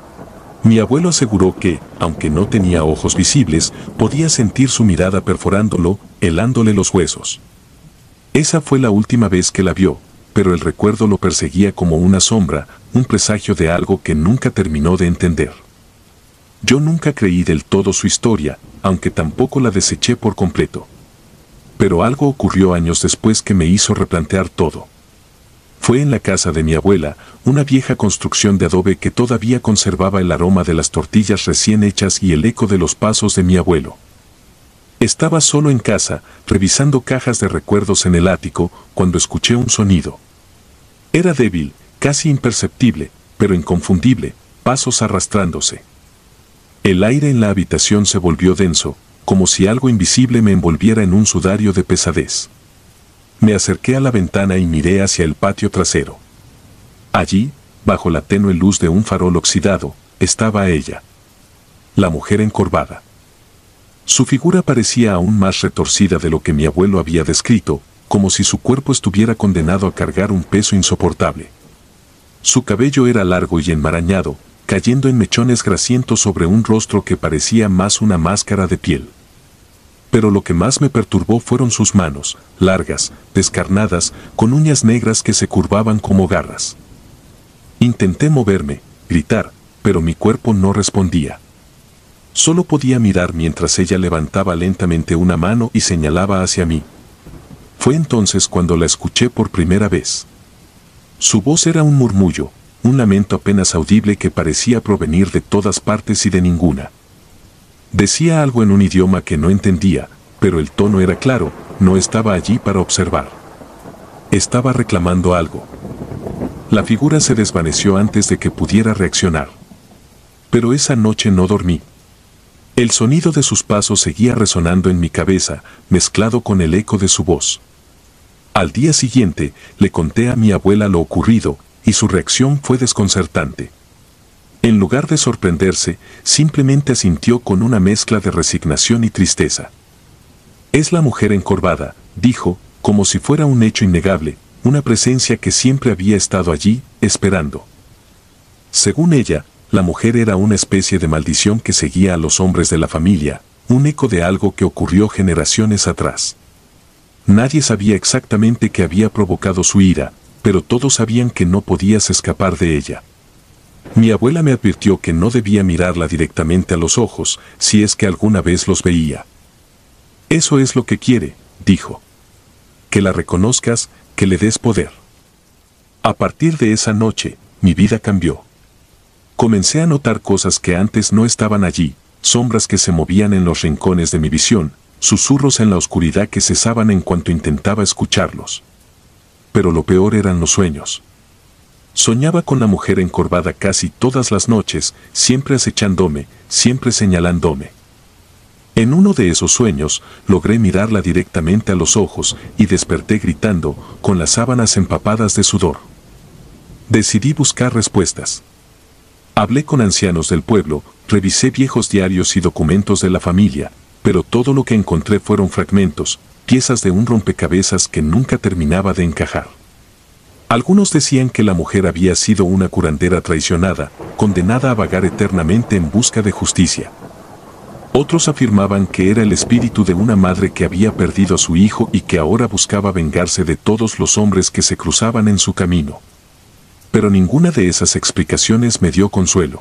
Mi abuelo aseguró que, aunque no tenía ojos visibles, podía sentir su mirada perforándolo, helándole los huesos. Esa fue la última vez que la vio, pero el recuerdo lo perseguía como una sombra, un presagio de algo que nunca terminó de entender. Yo nunca creí del todo su historia, aunque tampoco la deseché por completo. Pero algo ocurrió años después que me hizo replantear todo. Fue en la casa de mi abuela, una vieja construcción de adobe que todavía conservaba el aroma de las tortillas recién hechas y el eco de los pasos de mi abuelo. Estaba solo en casa, revisando cajas de recuerdos en el ático, cuando escuché un sonido. Era débil, casi imperceptible, pero inconfundible, pasos arrastrándose. El aire en la habitación se volvió denso, como si algo invisible me envolviera en un sudario de pesadez. Me acerqué a la ventana y miré hacia el patio trasero. Allí, bajo la tenue luz de un farol oxidado, estaba ella. La mujer encorvada. Su figura parecía aún más retorcida de lo que mi abuelo había descrito, como si su cuerpo estuviera condenado a cargar un peso insoportable. Su cabello era largo y enmarañado, cayendo en mechones grasientos sobre un rostro que parecía más una máscara de piel. Pero lo que más me perturbó fueron sus manos, largas, descarnadas, con uñas negras que se curvaban como garras. Intenté moverme, gritar, pero mi cuerpo no respondía. Solo podía mirar mientras ella levantaba lentamente una mano y señalaba hacia mí. Fue entonces cuando la escuché por primera vez. Su voz era un murmullo, un lamento apenas audible que parecía provenir de todas partes y de ninguna. Decía algo en un idioma que no entendía, pero el tono era claro, no estaba allí para observar. Estaba reclamando algo. La figura se desvaneció antes de que pudiera reaccionar. Pero esa noche no dormí. El sonido de sus pasos seguía resonando en mi cabeza, mezclado con el eco de su voz. Al día siguiente, le conté a mi abuela lo ocurrido, y su reacción fue desconcertante. En lugar de sorprenderse, simplemente asintió con una mezcla de resignación y tristeza. Es la mujer encorvada, dijo, como si fuera un hecho innegable, una presencia que siempre había estado allí, esperando. Según ella, la mujer era una especie de maldición que seguía a los hombres de la familia, un eco de algo que ocurrió generaciones atrás. Nadie sabía exactamente qué había provocado su ira, pero todos sabían que no podías escapar de ella. Mi abuela me advirtió que no debía mirarla directamente a los ojos, si es que alguna vez los veía. Eso es lo que quiere, dijo. Que la reconozcas, que le des poder. A partir de esa noche, mi vida cambió. Comencé a notar cosas que antes no estaban allí, sombras que se movían en los rincones de mi visión, susurros en la oscuridad que cesaban en cuanto intentaba escucharlos. Pero lo peor eran los sueños. Soñaba con la mujer encorvada casi todas las noches, siempre acechándome, siempre señalándome. En uno de esos sueños, logré mirarla directamente a los ojos y desperté gritando, con las sábanas empapadas de sudor. Decidí buscar respuestas. Hablé con ancianos del pueblo, revisé viejos diarios y documentos de la familia, pero todo lo que encontré fueron fragmentos, piezas de un rompecabezas que nunca terminaba de encajar. Algunos decían que la mujer había sido una curandera traicionada, condenada a vagar eternamente en busca de justicia. Otros afirmaban que era el espíritu de una madre que había perdido a su hijo y que ahora buscaba vengarse de todos los hombres que se cruzaban en su camino. Pero ninguna de esas explicaciones me dio consuelo.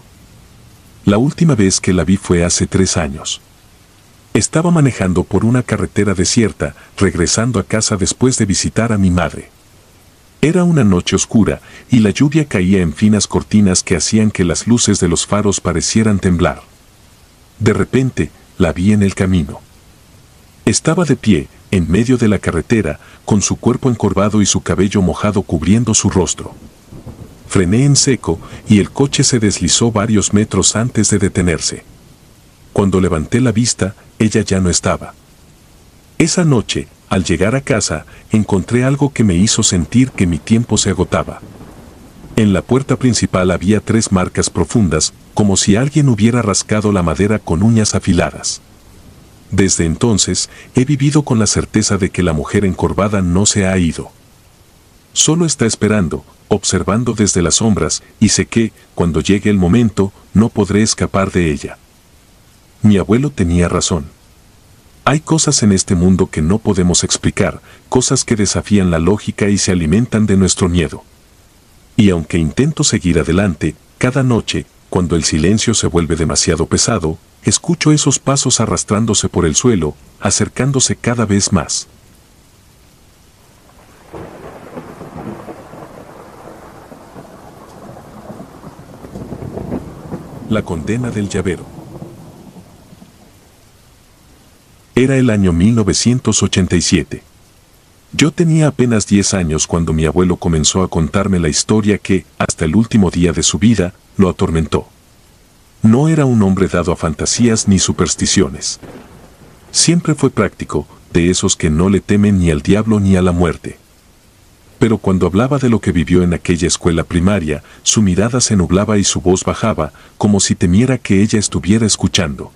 La última vez que la vi fue hace 3 años. Estaba manejando por una carretera desierta, regresando a casa después de visitar a mi madre. Era una noche oscura, y la lluvia caía en finas cortinas que hacían que las luces de los faros parecieran temblar. De repente, la vi en el camino. Estaba de pie, en medio de la carretera, con su cuerpo encorvado y su cabello mojado cubriendo su rostro. Frené en seco, y el coche se deslizó varios metros antes de detenerse. Cuando levanté la vista, ella ya no estaba. Esa noche, al llegar a casa, encontré algo que me hizo sentir que mi tiempo se agotaba. En la puerta principal había 3 marcas profundas, como si alguien hubiera rascado la madera con uñas afiladas. Desde entonces, he vivido con la certeza de que la mujer encorvada no se ha ido. Solo está esperando, observando desde las sombras, y sé que, cuando llegue el momento, no podré escapar de ella. Mi abuelo tenía razón. Hay cosas en este mundo que no podemos explicar, cosas que desafían la lógica y se alimentan de nuestro miedo. Y aunque intento seguir adelante, cada noche, cuando el silencio se vuelve demasiado pesado, escucho esos pasos arrastrándose por el suelo, acercándose cada vez más. La condena del llavero. Era el año 1987. Yo tenía apenas 10 años cuando mi abuelo comenzó a contarme la historia que, hasta el último día de su vida, lo atormentó. No era un hombre dado a fantasías ni supersticiones. Siempre fue práctico, de esos que no le temen ni al diablo ni a la muerte. Pero cuando hablaba de lo que vivió en aquella escuela primaria, su mirada se nublaba y su voz bajaba, como si temiera que ella estuviera escuchando.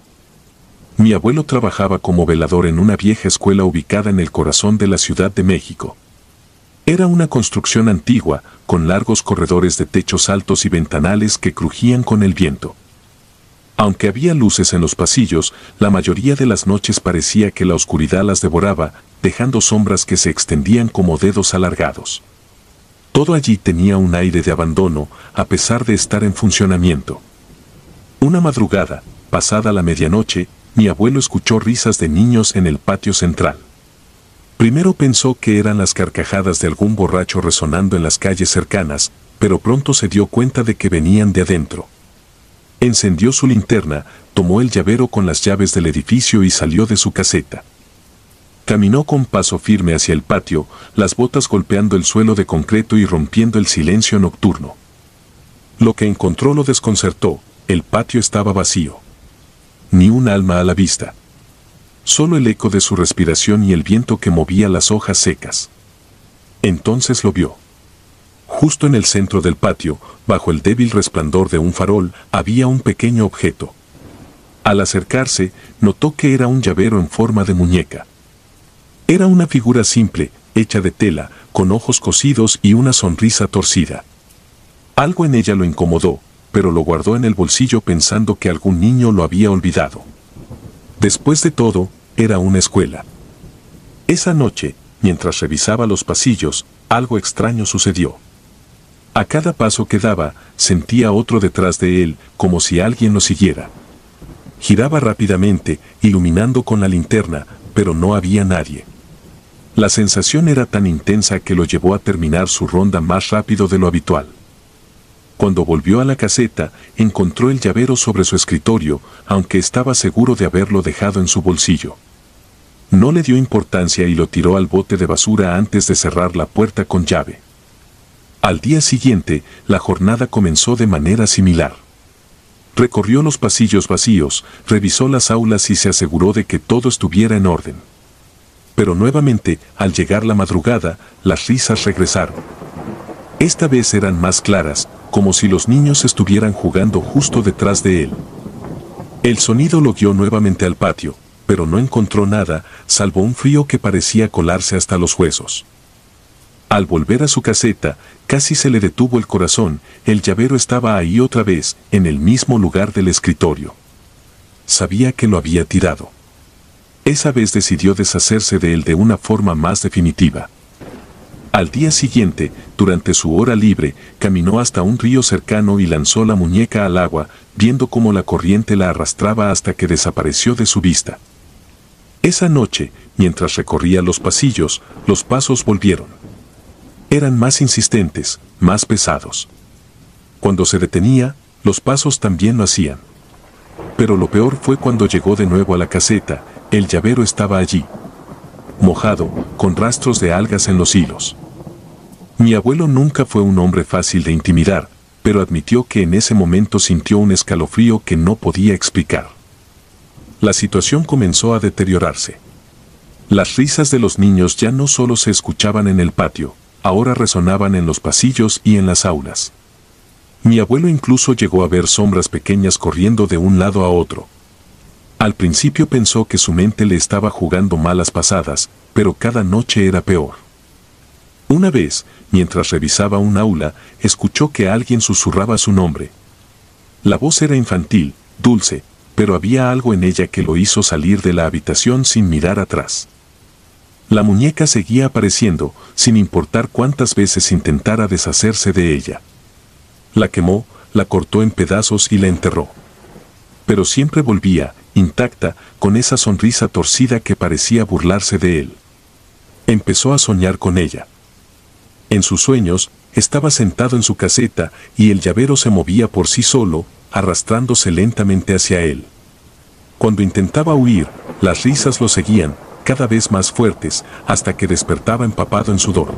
Mi abuelo trabajaba como velador en una vieja escuela ubicada en el corazón de la Ciudad de México. Era una construcción antigua, con largos corredores de techos altos y ventanales que crujían con el viento. Aunque había luces en los pasillos, la mayoría de las noches parecía que la oscuridad las devoraba, dejando sombras que se extendían como dedos alargados. Todo allí tenía un aire de abandono, a pesar de estar en funcionamiento. Una madrugada, pasada la medianoche, mi abuelo escuchó risas de niños en el patio central. Primero pensó que eran las carcajadas de algún borracho resonando en las calles cercanas, pero pronto se dio cuenta de que venían de adentro. Encendió su linterna, tomó el llavero con las llaves del edificio y salió de su caseta. Caminó con paso firme hacia el patio, las botas golpeando el suelo de concreto y rompiendo el silencio nocturno. Lo que encontró lo desconcertó, el patio estaba vacío. Ni un alma a la vista. Solo el eco de su respiración y el viento que movía las hojas secas. Entonces lo vio. Justo en el centro del patio, bajo el débil resplandor de un farol, había un pequeño objeto. Al acercarse, notó que era un llavero en forma de muñeca. Era una figura simple, hecha de tela, con ojos cosidos y una sonrisa torcida. Algo en ella lo incomodó, pero lo guardó en el bolsillo pensando que algún niño lo había olvidado. Después de todo, era una escuela. Esa noche, mientras revisaba los pasillos, algo extraño sucedió. A cada paso que daba, sentía otro detrás de él, como si alguien lo siguiera. Giraba rápidamente, iluminando con la linterna, pero no había nadie. La sensación era tan intensa que lo llevó a terminar su ronda más rápido de lo habitual. Cuando volvió a la caseta, encontró el llavero sobre su escritorio, aunque estaba seguro de haberlo dejado en su bolsillo. No le dio importancia y lo tiró al bote de basura antes de cerrar la puerta con llave. Al día siguiente, la jornada comenzó de manera similar. Recorrió los pasillos vacíos, revisó las aulas y se aseguró de que todo estuviera en orden. Pero nuevamente, al llegar la madrugada, las risas regresaron. Esta vez eran más claras, como si los niños estuvieran jugando justo detrás de él. El sonido lo guió nuevamente al patio, pero no encontró nada, salvo un frío que parecía colarse hasta los huesos. Al volver a su caseta, casi se le detuvo el corazón, el llavero estaba ahí otra vez, en el mismo lugar del escritorio. Sabía que lo había tirado. Esa vez decidió deshacerse de él de una forma más definitiva. Al día siguiente, durante su hora libre, caminó hasta un río cercano y lanzó la muñeca al agua, viendo cómo la corriente la arrastraba hasta que desapareció de su vista. Esa noche, mientras recorría los pasillos, los pasos volvieron. Eran más insistentes, más pesados. Cuando se detenía, los pasos también lo hacían. Pero lo peor fue cuando llegó de nuevo a la caseta. El llavero estaba allí, mojado, con rastros de algas en los hilos. Mi abuelo nunca fue un hombre fácil de intimidar, pero admitió que en ese momento sintió un escalofrío que no podía explicar. La situación comenzó a deteriorarse. Las risas de los niños ya no solo se escuchaban en el patio, ahora resonaban en los pasillos y en las aulas. Mi abuelo incluso llegó a ver sombras pequeñas corriendo de un lado a otro. Al principio pensó que su mente le estaba jugando malas pasadas, pero cada noche era peor. Una vez, mientras revisaba un aula, escuchó que alguien susurraba su nombre. La voz era infantil, dulce, pero había algo en ella que lo hizo salir de la habitación sin mirar atrás. La muñeca seguía apareciendo, sin importar cuántas veces intentara deshacerse de ella. La quemó, la cortó en pedazos y la enterró. Pero siempre volvía, intacta, con esa sonrisa torcida que parecía burlarse de él. Empezó a soñar con ella. En sus sueños, estaba sentado en su caseta y el llavero se movía por sí solo, arrastrándose lentamente hacia él. Cuando intentaba huir, las risas lo seguían, cada vez más fuertes, hasta que despertaba empapado en sudor.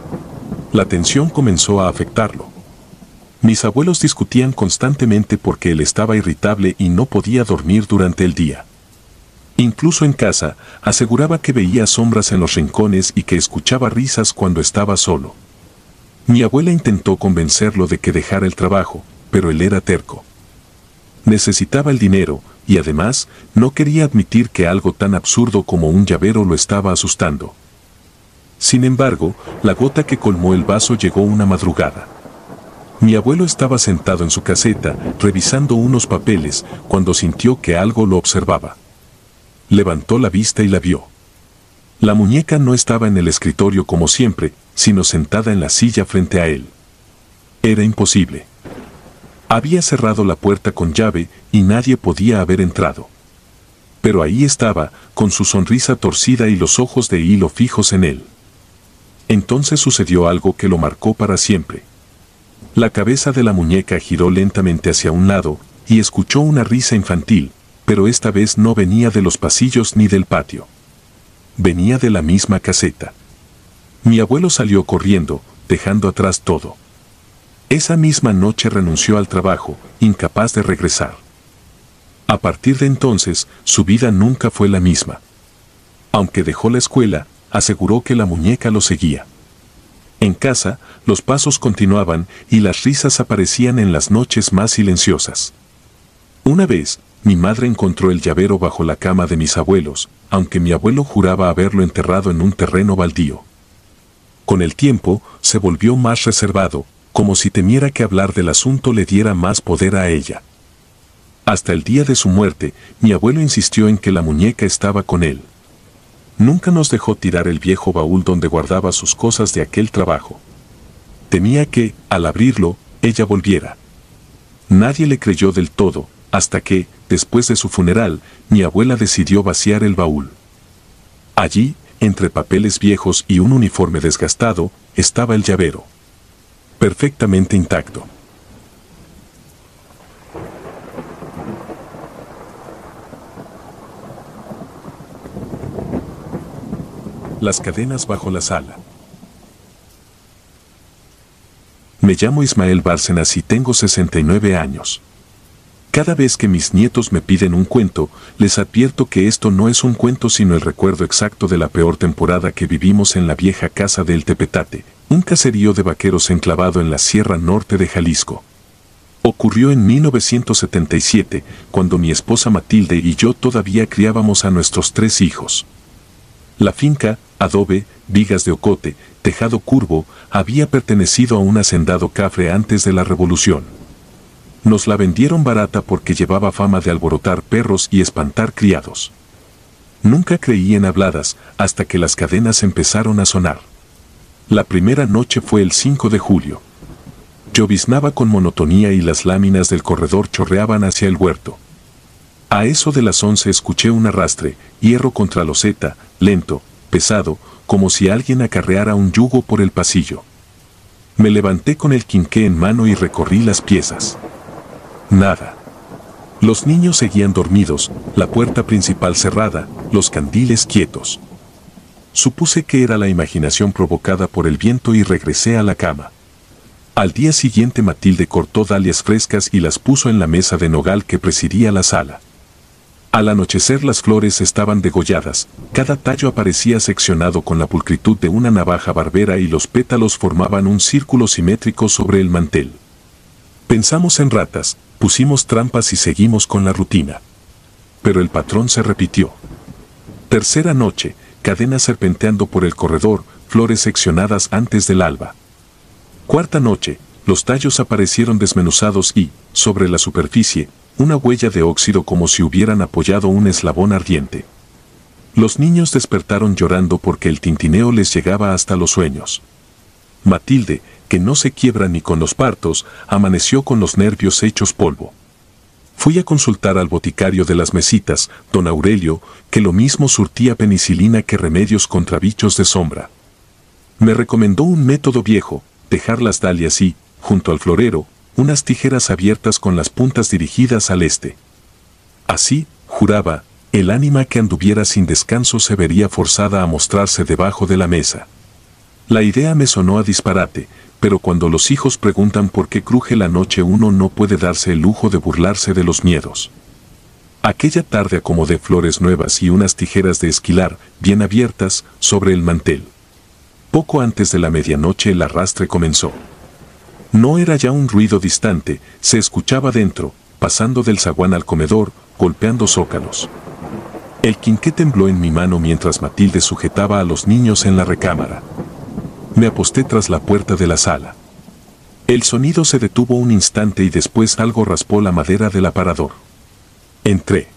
La tensión comenzó a afectarlo. Mis abuelos discutían constantemente porque él estaba irritable y no podía dormir durante el día. Incluso en casa, aseguraba que veía sombras en los rincones y que escuchaba risas cuando estaba solo. Mi abuela intentó convencerlo de que dejara el trabajo, pero él era terco. Necesitaba el dinero, y además, no quería admitir que algo tan absurdo como un llavero lo estaba asustando. Sin embargo, la gota que colmó el vaso llegó una madrugada. Mi abuelo estaba sentado en su caseta, revisando unos papeles, cuando sintió que algo lo observaba. Levantó la vista y la vio. La muñeca no estaba en el escritorio como siempre, sino sentada en la silla frente a él. Era imposible. Había cerrado la puerta con llave y nadie podía haber entrado. Pero ahí estaba, con su sonrisa torcida y los ojos de hilo fijos en él. Entonces sucedió algo que lo marcó para siempre. La cabeza de la muñeca giró lentamente hacia un lado, y escuchó una risa infantil, pero esta vez no venía de los pasillos ni del patio. Venía de la misma caseta. Mi abuelo salió corriendo, dejando atrás todo. Esa misma noche renunció al trabajo, incapaz de regresar. A partir de entonces, su vida nunca fue la misma. Aunque dejó la escuela, aseguró que la muñeca lo seguía. En casa, los pasos continuaban y las risas aparecían en las noches más silenciosas. Una vez, mi madre encontró el llavero bajo la cama de mis abuelos, aunque mi abuelo juraba haberlo enterrado en un terreno baldío. Con el tiempo, se volvió más reservado, como si temiera que hablar del asunto le diera más poder a ella. Hasta el día de su muerte, mi abuelo insistió en que la muñeca estaba con él. Nunca nos dejó tirar el viejo baúl donde guardaba sus cosas de aquel trabajo. Temía que, al abrirlo, ella volviera. Nadie le creyó del todo, hasta que, después de su funeral, mi abuela decidió vaciar el baúl. Allí, entre papeles viejos y un uniforme desgastado, estaba el llavero. Perfectamente intacto. Las cadenas bajo la sala. Me llamo Ismael Bárcenas y tengo 69 años. Cada vez que mis nietos me piden un cuento, les advierto que esto no es un cuento sino el recuerdo exacto de la peor temporada que vivimos en la vieja casa del Tepetate, un caserío de vaqueros enclavado en la Sierra Norte de Jalisco. Ocurrió en 1977, cuando mi esposa Matilde y yo todavía criábamos a nuestros 3 hijos. La finca, adobe, vigas de ocote, tejado curvo, había pertenecido a un hacendado cafre antes de la Revolución. Nos la vendieron barata porque llevaba fama de alborotar perros y espantar criados. Nunca creí en habladas, hasta que las cadenas empezaron a sonar. La primera noche fue el 5 de julio. Lloviznaba con monotonía y las láminas del corredor chorreaban hacia el huerto. A eso de las 11 escuché un arrastre, hierro contra loseta, lento, pesado, como si alguien acarreara un yugo por el pasillo. Me levanté con el quinqué en mano y recorrí las piezas. Nada. Los niños seguían dormidos, la puerta principal cerrada, los candiles quietos. Supuse que era la imaginación provocada por el viento y regresé a la cama. Al día siguiente Matilde cortó dalias frescas y las puso en la mesa de nogal que presidía la sala. Al anochecer las flores estaban degolladas, cada tallo aparecía seccionado con la pulcritud de una navaja barbera y los pétalos formaban un círculo simétrico sobre el mantel. Pensamos en ratas, pusimos trampas y seguimos con la rutina. Pero el patrón se repitió. Tercera noche, cadenas serpenteando por el corredor, flores seccionadas antes del alba. Cuarta noche, los tallos aparecieron desmenuzados y, sobre la superficie, una huella de óxido como si hubieran apoyado un eslabón ardiente. Los niños despertaron llorando porque el tintineo les llegaba hasta los sueños. Matilde, que no se quiebra ni con los partos, amaneció con los nervios hechos polvo. Fui a consultar al boticario de las mesitas, don Aurelio, que lo mismo surtía penicilina que remedios contra bichos de sombra. Me recomendó un método viejo, dejar las dalias y, junto al florero, unas tijeras abiertas con las puntas dirigidas al este. Así, juraba, el ánima que anduviera sin descanso se vería forzada a mostrarse debajo de la mesa. La idea me sonó a disparate, pero cuando los hijos preguntan por qué cruje la noche uno no puede darse el lujo de burlarse de los miedos. Aquella tarde acomodé flores nuevas y unas tijeras de esquilar, bien abiertas, sobre el mantel. Poco antes de la medianoche el arrastre comenzó. No era ya un ruido distante, se escuchaba dentro, pasando del zaguán al comedor, golpeando zócalos. El quinqué tembló en mi mano mientras Matilde sujetaba a los niños en la recámara. Me aposté tras la puerta de la sala. El sonido se detuvo un instante y después algo raspó la madera del aparador. Entré.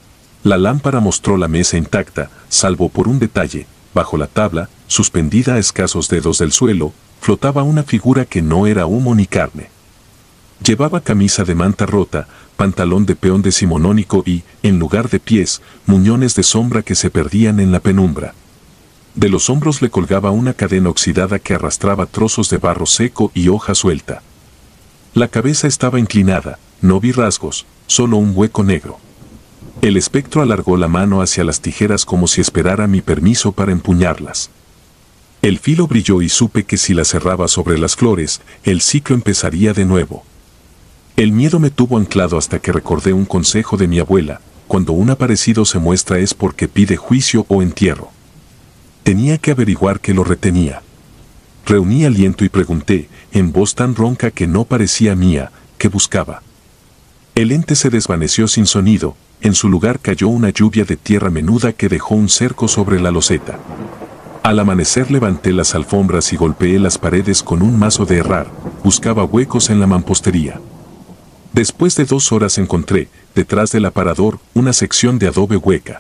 La lámpara mostró la mesa intacta, salvo por un detalle. Bajo la tabla, suspendida a escasos dedos del suelo, flotaba una figura que no era humo ni carne. Llevaba camisa de manta rota, pantalón de peón decimonónico y, en lugar de pies, muñones de sombra que se perdían en la penumbra. De los hombros le colgaba una cadena oxidada que arrastraba trozos de barro seco y hoja suelta. La cabeza estaba inclinada, no vi rasgos, solo un hueco negro. El espectro alargó la mano hacia las tijeras como si esperara mi permiso para empuñarlas. El filo brilló y supe que si la cerraba sobre las flores, el ciclo empezaría de nuevo. El miedo me tuvo anclado hasta que recordé un consejo de mi abuela: cuando un aparecido se muestra es porque pide juicio o entierro. Tenía que averiguar qué lo retenía. Reuní aliento y pregunté, en voz tan ronca que no parecía mía, ¿qué buscaba? El ente se desvaneció sin sonido, en su lugar cayó una lluvia de tierra menuda que dejó un cerco sobre la loseta. Al amanecer levanté las alfombras y golpeé las paredes con un mazo de herrar, buscaba huecos en la mampostería. Después de 2 horas encontré, detrás del aparador, una sección de adobe hueca.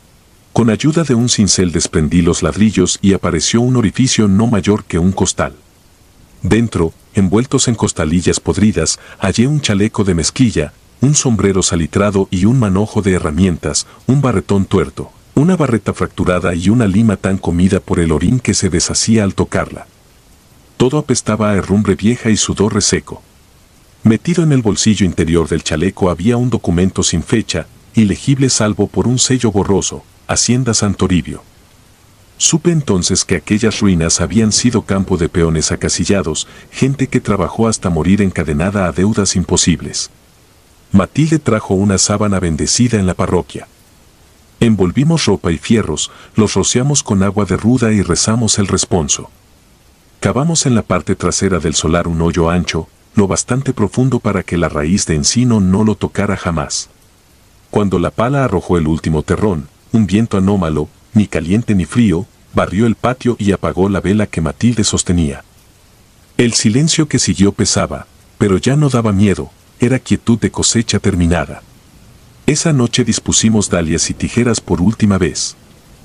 Con ayuda de un cincel desprendí los ladrillos y apareció un orificio no mayor que un costal. Dentro, envueltos en costalillas podridas, hallé un chaleco de mezquilla, un sombrero salitrado y un manojo de herramientas, un barretón tuerto, una barreta fracturada y una lima tan comida por el orín que se deshacía al tocarla. Todo apestaba a herrumbre vieja y sudor reseco. Metido en el bolsillo interior del chaleco había un documento sin fecha, ilegible salvo por un sello borroso: Hacienda Santoribio. Supe entonces que aquellas ruinas habían sido campo de peones acasillados, gente que trabajó hasta morir encadenada a deudas imposibles. Matilde trajo una sábana bendecida en la parroquia. Envolvimos ropa y fierros, los rociamos con agua de ruda y rezamos el responso. Cavamos en la parte trasera del solar un hoyo ancho, lo bastante profundo para que la raíz de encino no lo tocara jamás. Cuando la pala arrojó el último terrón, un viento anómalo, ni caliente ni frío, barrió el patio y apagó la vela que Matilde sostenía. El silencio que siguió pesaba, pero ya no daba miedo, era quietud de cosecha terminada. Esa noche dispusimos dalias y tijeras por última vez.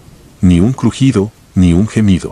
Ni un crujido, ni un gemido.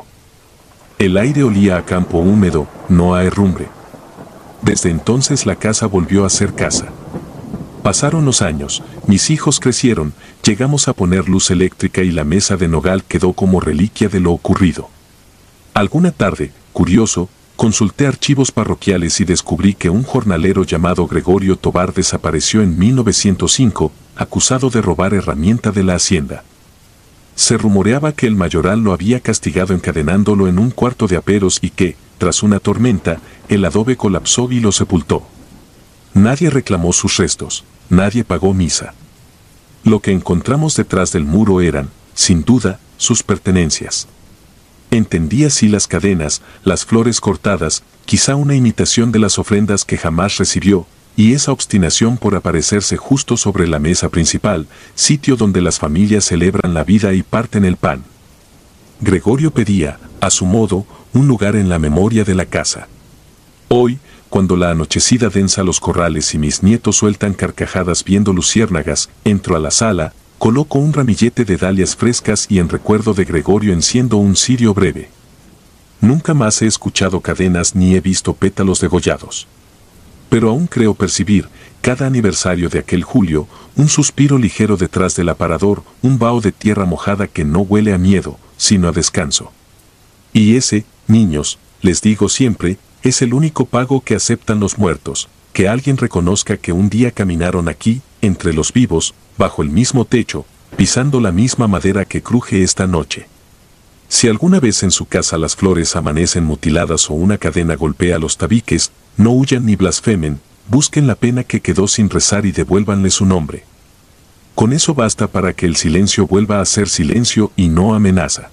El aire olía a campo húmedo, no a herrumbre. Desde entonces la casa volvió a ser casa. Pasaron los años, mis hijos crecieron, llegamos a poner luz eléctrica y la mesa de nogal quedó como reliquia de lo ocurrido. Alguna tarde, curioso, Consulté archivos parroquiales y descubrí que un jornalero llamado Gregorio Tobar desapareció en 1905, acusado de robar herramienta de la hacienda. Se rumoreaba que el mayoral lo había castigado encadenándolo en un cuarto de aperos y que, tras una tormenta, el adobe colapsó y lo sepultó. Nadie reclamó sus restos, nadie pagó misa. Lo que encontramos detrás del muro eran, sin duda, sus pertenencias. Entendí así las cadenas, las flores cortadas, quizá una imitación de las ofrendas que jamás recibió, y esa obstinación por aparecerse justo sobre la mesa principal, sitio donde las familias celebran la vida y parten el pan. Gregorio pedía, a su modo, un lugar en la memoria de la casa. Hoy, cuando la anochecida densa los corrales y mis nietos sueltan carcajadas viendo luciérnagas, entro a la sala, coloco un ramillete de dalias frescas y en recuerdo de Gregorio enciendo un cirio breve. Nunca más he escuchado cadenas ni he visto pétalos degollados. Pero aún creo percibir, cada aniversario de aquel julio, un suspiro ligero detrás del aparador, un vaho de tierra mojada que no huele a miedo, sino a descanso. Y ese, niños, les digo siempre, es el único pago que aceptan los muertos, que alguien reconozca que un día caminaron aquí, entre los vivos, bajo el mismo techo, pisando la misma madera que cruje esta noche. Si alguna vez en su casa las flores amanecen mutiladas o una cadena golpea los tabiques, no huyan ni blasfemen, busquen la pena que quedó sin rezar y devuélvanle su nombre. Con eso basta para que el silencio vuelva a ser silencio y no amenaza.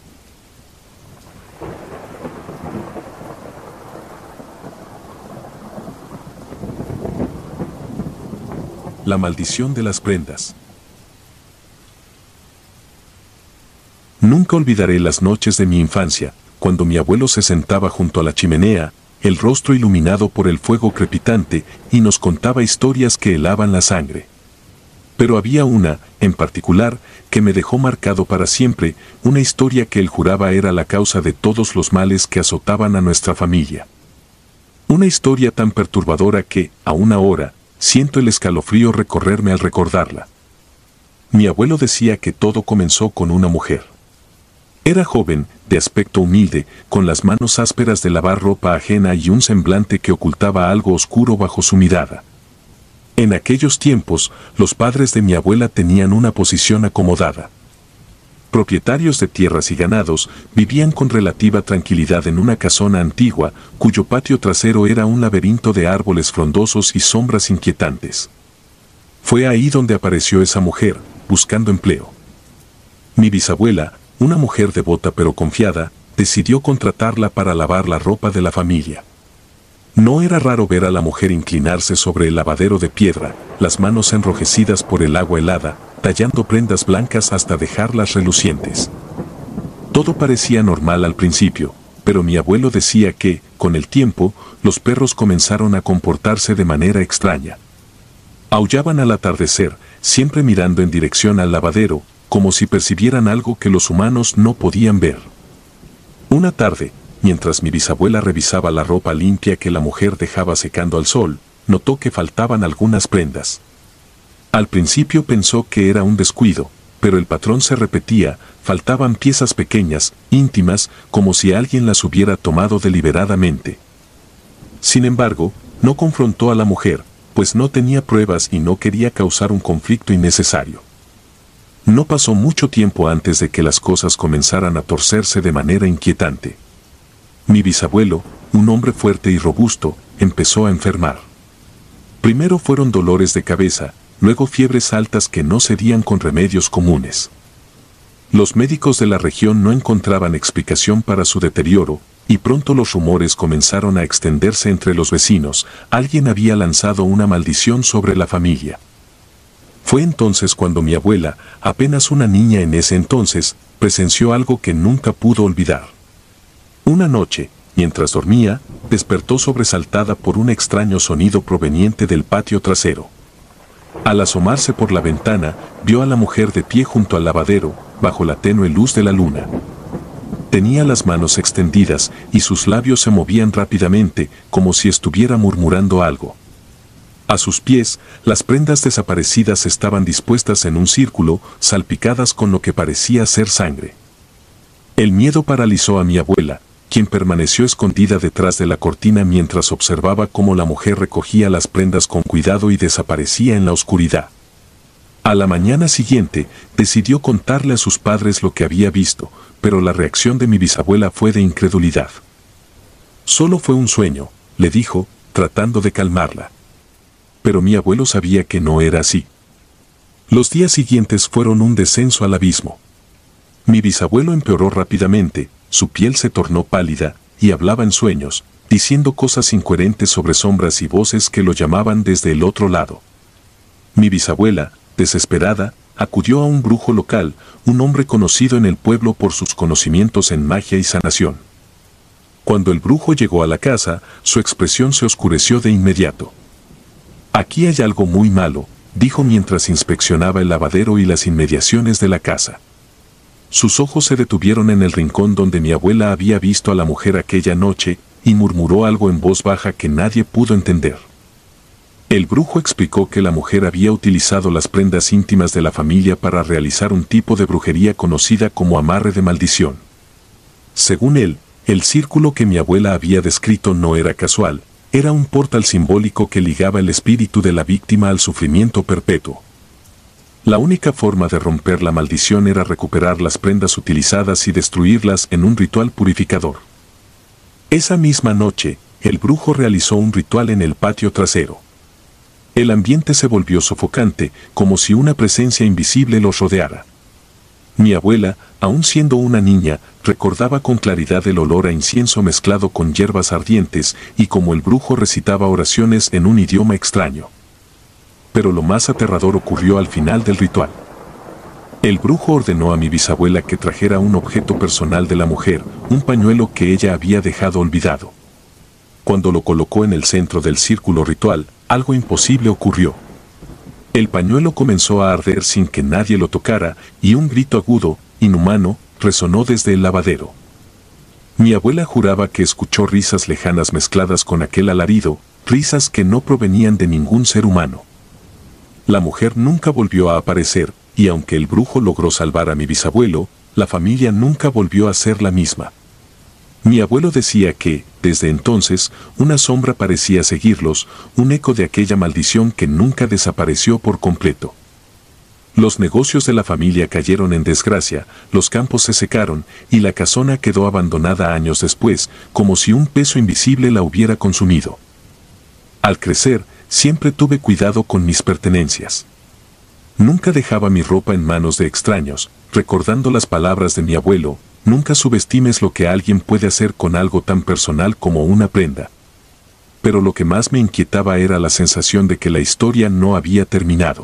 La maldición de las prendas. Nunca olvidaré las noches de mi infancia, cuando mi abuelo se sentaba junto a la chimenea, el rostro iluminado por el fuego crepitante, y nos contaba historias que helaban la sangre. Pero había una, en particular, que me dejó marcado para siempre, una historia que él juraba era la causa de todos los males que azotaban a nuestra familia. Una historia tan perturbadora que, aún ahora, siento el escalofrío recorrerme al recordarla. Mi abuelo decía que todo comenzó con una mujer. Era joven, de aspecto humilde, con las manos ásperas de lavar ropa ajena y un semblante que ocultaba algo oscuro bajo su mirada. En aquellos tiempos, los padres de mi abuela tenían una posición acomodada. Propietarios de tierras y ganados, vivían con relativa tranquilidad en una casona antigua, cuyo patio trasero era un laberinto de árboles frondosos y sombras inquietantes. Fue ahí donde apareció esa mujer, buscando empleo. Mi bisabuela, una mujer devota pero confiada, decidió contratarla para lavar la ropa de la familia. No era raro ver a la mujer inclinarse sobre el lavadero de piedra, las manos enrojecidas por el agua helada, tallando prendas blancas hasta dejarlas relucientes. Todo parecía normal al principio, pero mi abuelo decía que, con el tiempo, los perros comenzaron a comportarse de manera extraña. Aullaban al atardecer, siempre mirando en dirección al lavadero, como si percibieran algo que los humanos no podían ver. Una tarde, mientras mi bisabuela revisaba la ropa limpia que la mujer dejaba secando al sol, notó que faltaban algunas prendas. Al principio pensó que era un descuido, pero el patrón se repetía, faltaban piezas pequeñas, íntimas, como si alguien las hubiera tomado deliberadamente. Sin embargo, no confrontó a la mujer, pues no tenía pruebas y no quería causar un conflicto innecesario. No pasó mucho tiempo antes de que las cosas comenzaran a torcerse de manera inquietante. Mi bisabuelo, un hombre fuerte y robusto, empezó a enfermar. Primero fueron dolores de cabeza, luego fiebres altas que no cedían con remedios comunes. Los médicos de la región no encontraban explicación para su deterioro, y pronto los rumores comenzaron a extenderse entre los vecinos. Alguien había lanzado una maldición sobre la familia. Fue entonces cuando mi abuela, apenas una niña en ese entonces, presenció algo que nunca pudo olvidar. Una noche, mientras dormía, despertó sobresaltada por un extraño sonido proveniente del patio trasero. Al asomarse por la ventana, vio a la mujer de pie junto al lavadero, bajo la tenue luz de la luna. Tenía las manos extendidas y sus labios se movían rápidamente, como si estuviera murmurando algo. A sus pies, las prendas desaparecidas estaban dispuestas en un círculo, salpicadas con lo que parecía ser sangre. El miedo paralizó a mi abuela, quien permaneció escondida detrás de la cortina mientras observaba cómo la mujer recogía las prendas con cuidado y desaparecía en la oscuridad. A la mañana siguiente, decidió contarle a sus padres lo que había visto, pero la reacción de mi bisabuela fue de incredulidad. «Solo fue un sueño», le dijo, tratando de calmarla. Pero mi abuelo sabía que no era así. Los días siguientes fueron un descenso al abismo. Mi bisabuelo empeoró rápidamente, su piel se tornó pálida, y hablaba en sueños, diciendo cosas incoherentes sobre sombras y voces que lo llamaban desde el otro lado. Mi bisabuela, desesperada, acudió a un brujo local, un hombre conocido en el pueblo por sus conocimientos en magia y sanación. Cuando el brujo llegó a la casa, su expresión se oscureció de inmediato. «Aquí hay algo muy malo», dijo mientras inspeccionaba el lavadero y las inmediaciones de la casa. Sus ojos se detuvieron en el rincón donde mi abuela había visto a la mujer aquella noche, y murmuró algo en voz baja que nadie pudo entender. El brujo explicó que la mujer había utilizado las prendas íntimas de la familia para realizar un tipo de brujería conocida como amarre de maldición. Según él, el círculo que mi abuela había descrito no era casual, era un portal simbólico que ligaba el espíritu de la víctima al sufrimiento perpetuo. La única forma de romper la maldición era recuperar las prendas utilizadas y destruirlas en un ritual purificador. Esa misma noche, el brujo realizó un ritual en el patio trasero. El ambiente se volvió sofocante, como si una presencia invisible los rodeara. Mi abuela, aún siendo una niña, recordaba con claridad el olor a incienso mezclado con hierbas ardientes y cómo el brujo recitaba oraciones en un idioma extraño. Pero lo más aterrador ocurrió al final del ritual. El brujo ordenó a mi bisabuela que trajera un objeto personal de la mujer, un pañuelo que ella había dejado olvidado. Cuando lo colocó en el centro del círculo ritual, algo imposible ocurrió. El pañuelo comenzó a arder sin que nadie lo tocara, y un grito agudo, inhumano, resonó desde el lavadero. Mi abuela juraba que escuchó risas lejanas mezcladas con aquel alarido, risas que no provenían de ningún ser humano. La mujer nunca volvió a aparecer, y aunque el brujo logró salvar a mi bisabuelo, la familia nunca volvió a ser la misma. Mi abuelo decía que, desde entonces, una sombra parecía seguirlos, un eco de aquella maldición que nunca desapareció por completo. Los negocios de la familia cayeron en desgracia, los campos se secaron, y la casona quedó abandonada años después, como si un peso invisible la hubiera consumido. Al crecer, siempre tuve cuidado con mis pertenencias. Nunca dejaba mi ropa en manos de extraños, recordando las palabras de mi abuelo: nunca subestimes lo que alguien puede hacer con algo tan personal como una prenda. Pero lo que más me inquietaba era la sensación de que la historia no había terminado.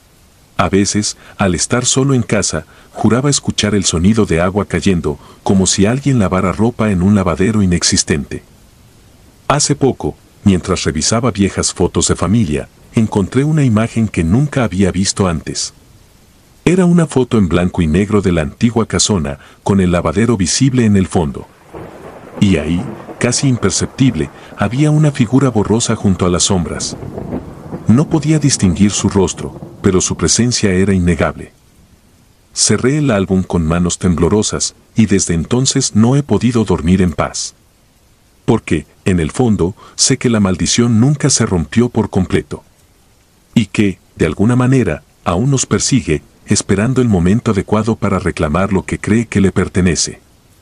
A veces, al estar solo en casa, juraba escuchar el sonido de agua cayendo, como si alguien lavara ropa en un lavadero inexistente. Hace poco, mientras revisaba viejas fotos de familia, encontré una imagen que nunca había visto antes. Era una foto en blanco y negro de la antigua casona, con el lavadero visible en el fondo. Y ahí, casi imperceptible, había una figura borrosa junto a las sombras. No podía distinguir su rostro, pero su presencia era innegable. Cerré el álbum con manos temblorosas, y desde entonces no he podido dormir en paz. Porque, en el fondo, sé que la maldición nunca se rompió por completo. Y que, de alguna manera, aún nos persigue, esperando el momento adecuado para reclamar lo que cree que le pertenece.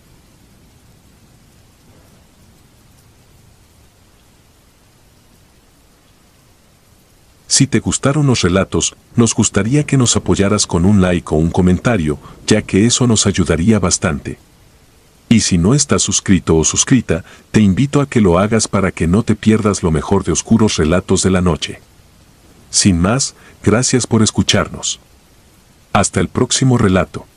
Si te gustaron los relatos, nos gustaría que nos apoyaras con un like o un comentario, ya que eso nos ayudaría bastante. Y si no estás suscrito o suscrita, te invito a que lo hagas para que no te pierdas lo mejor de Oscuros Relatos de la Noche. Sin más, gracias por escucharnos. Hasta el próximo relato.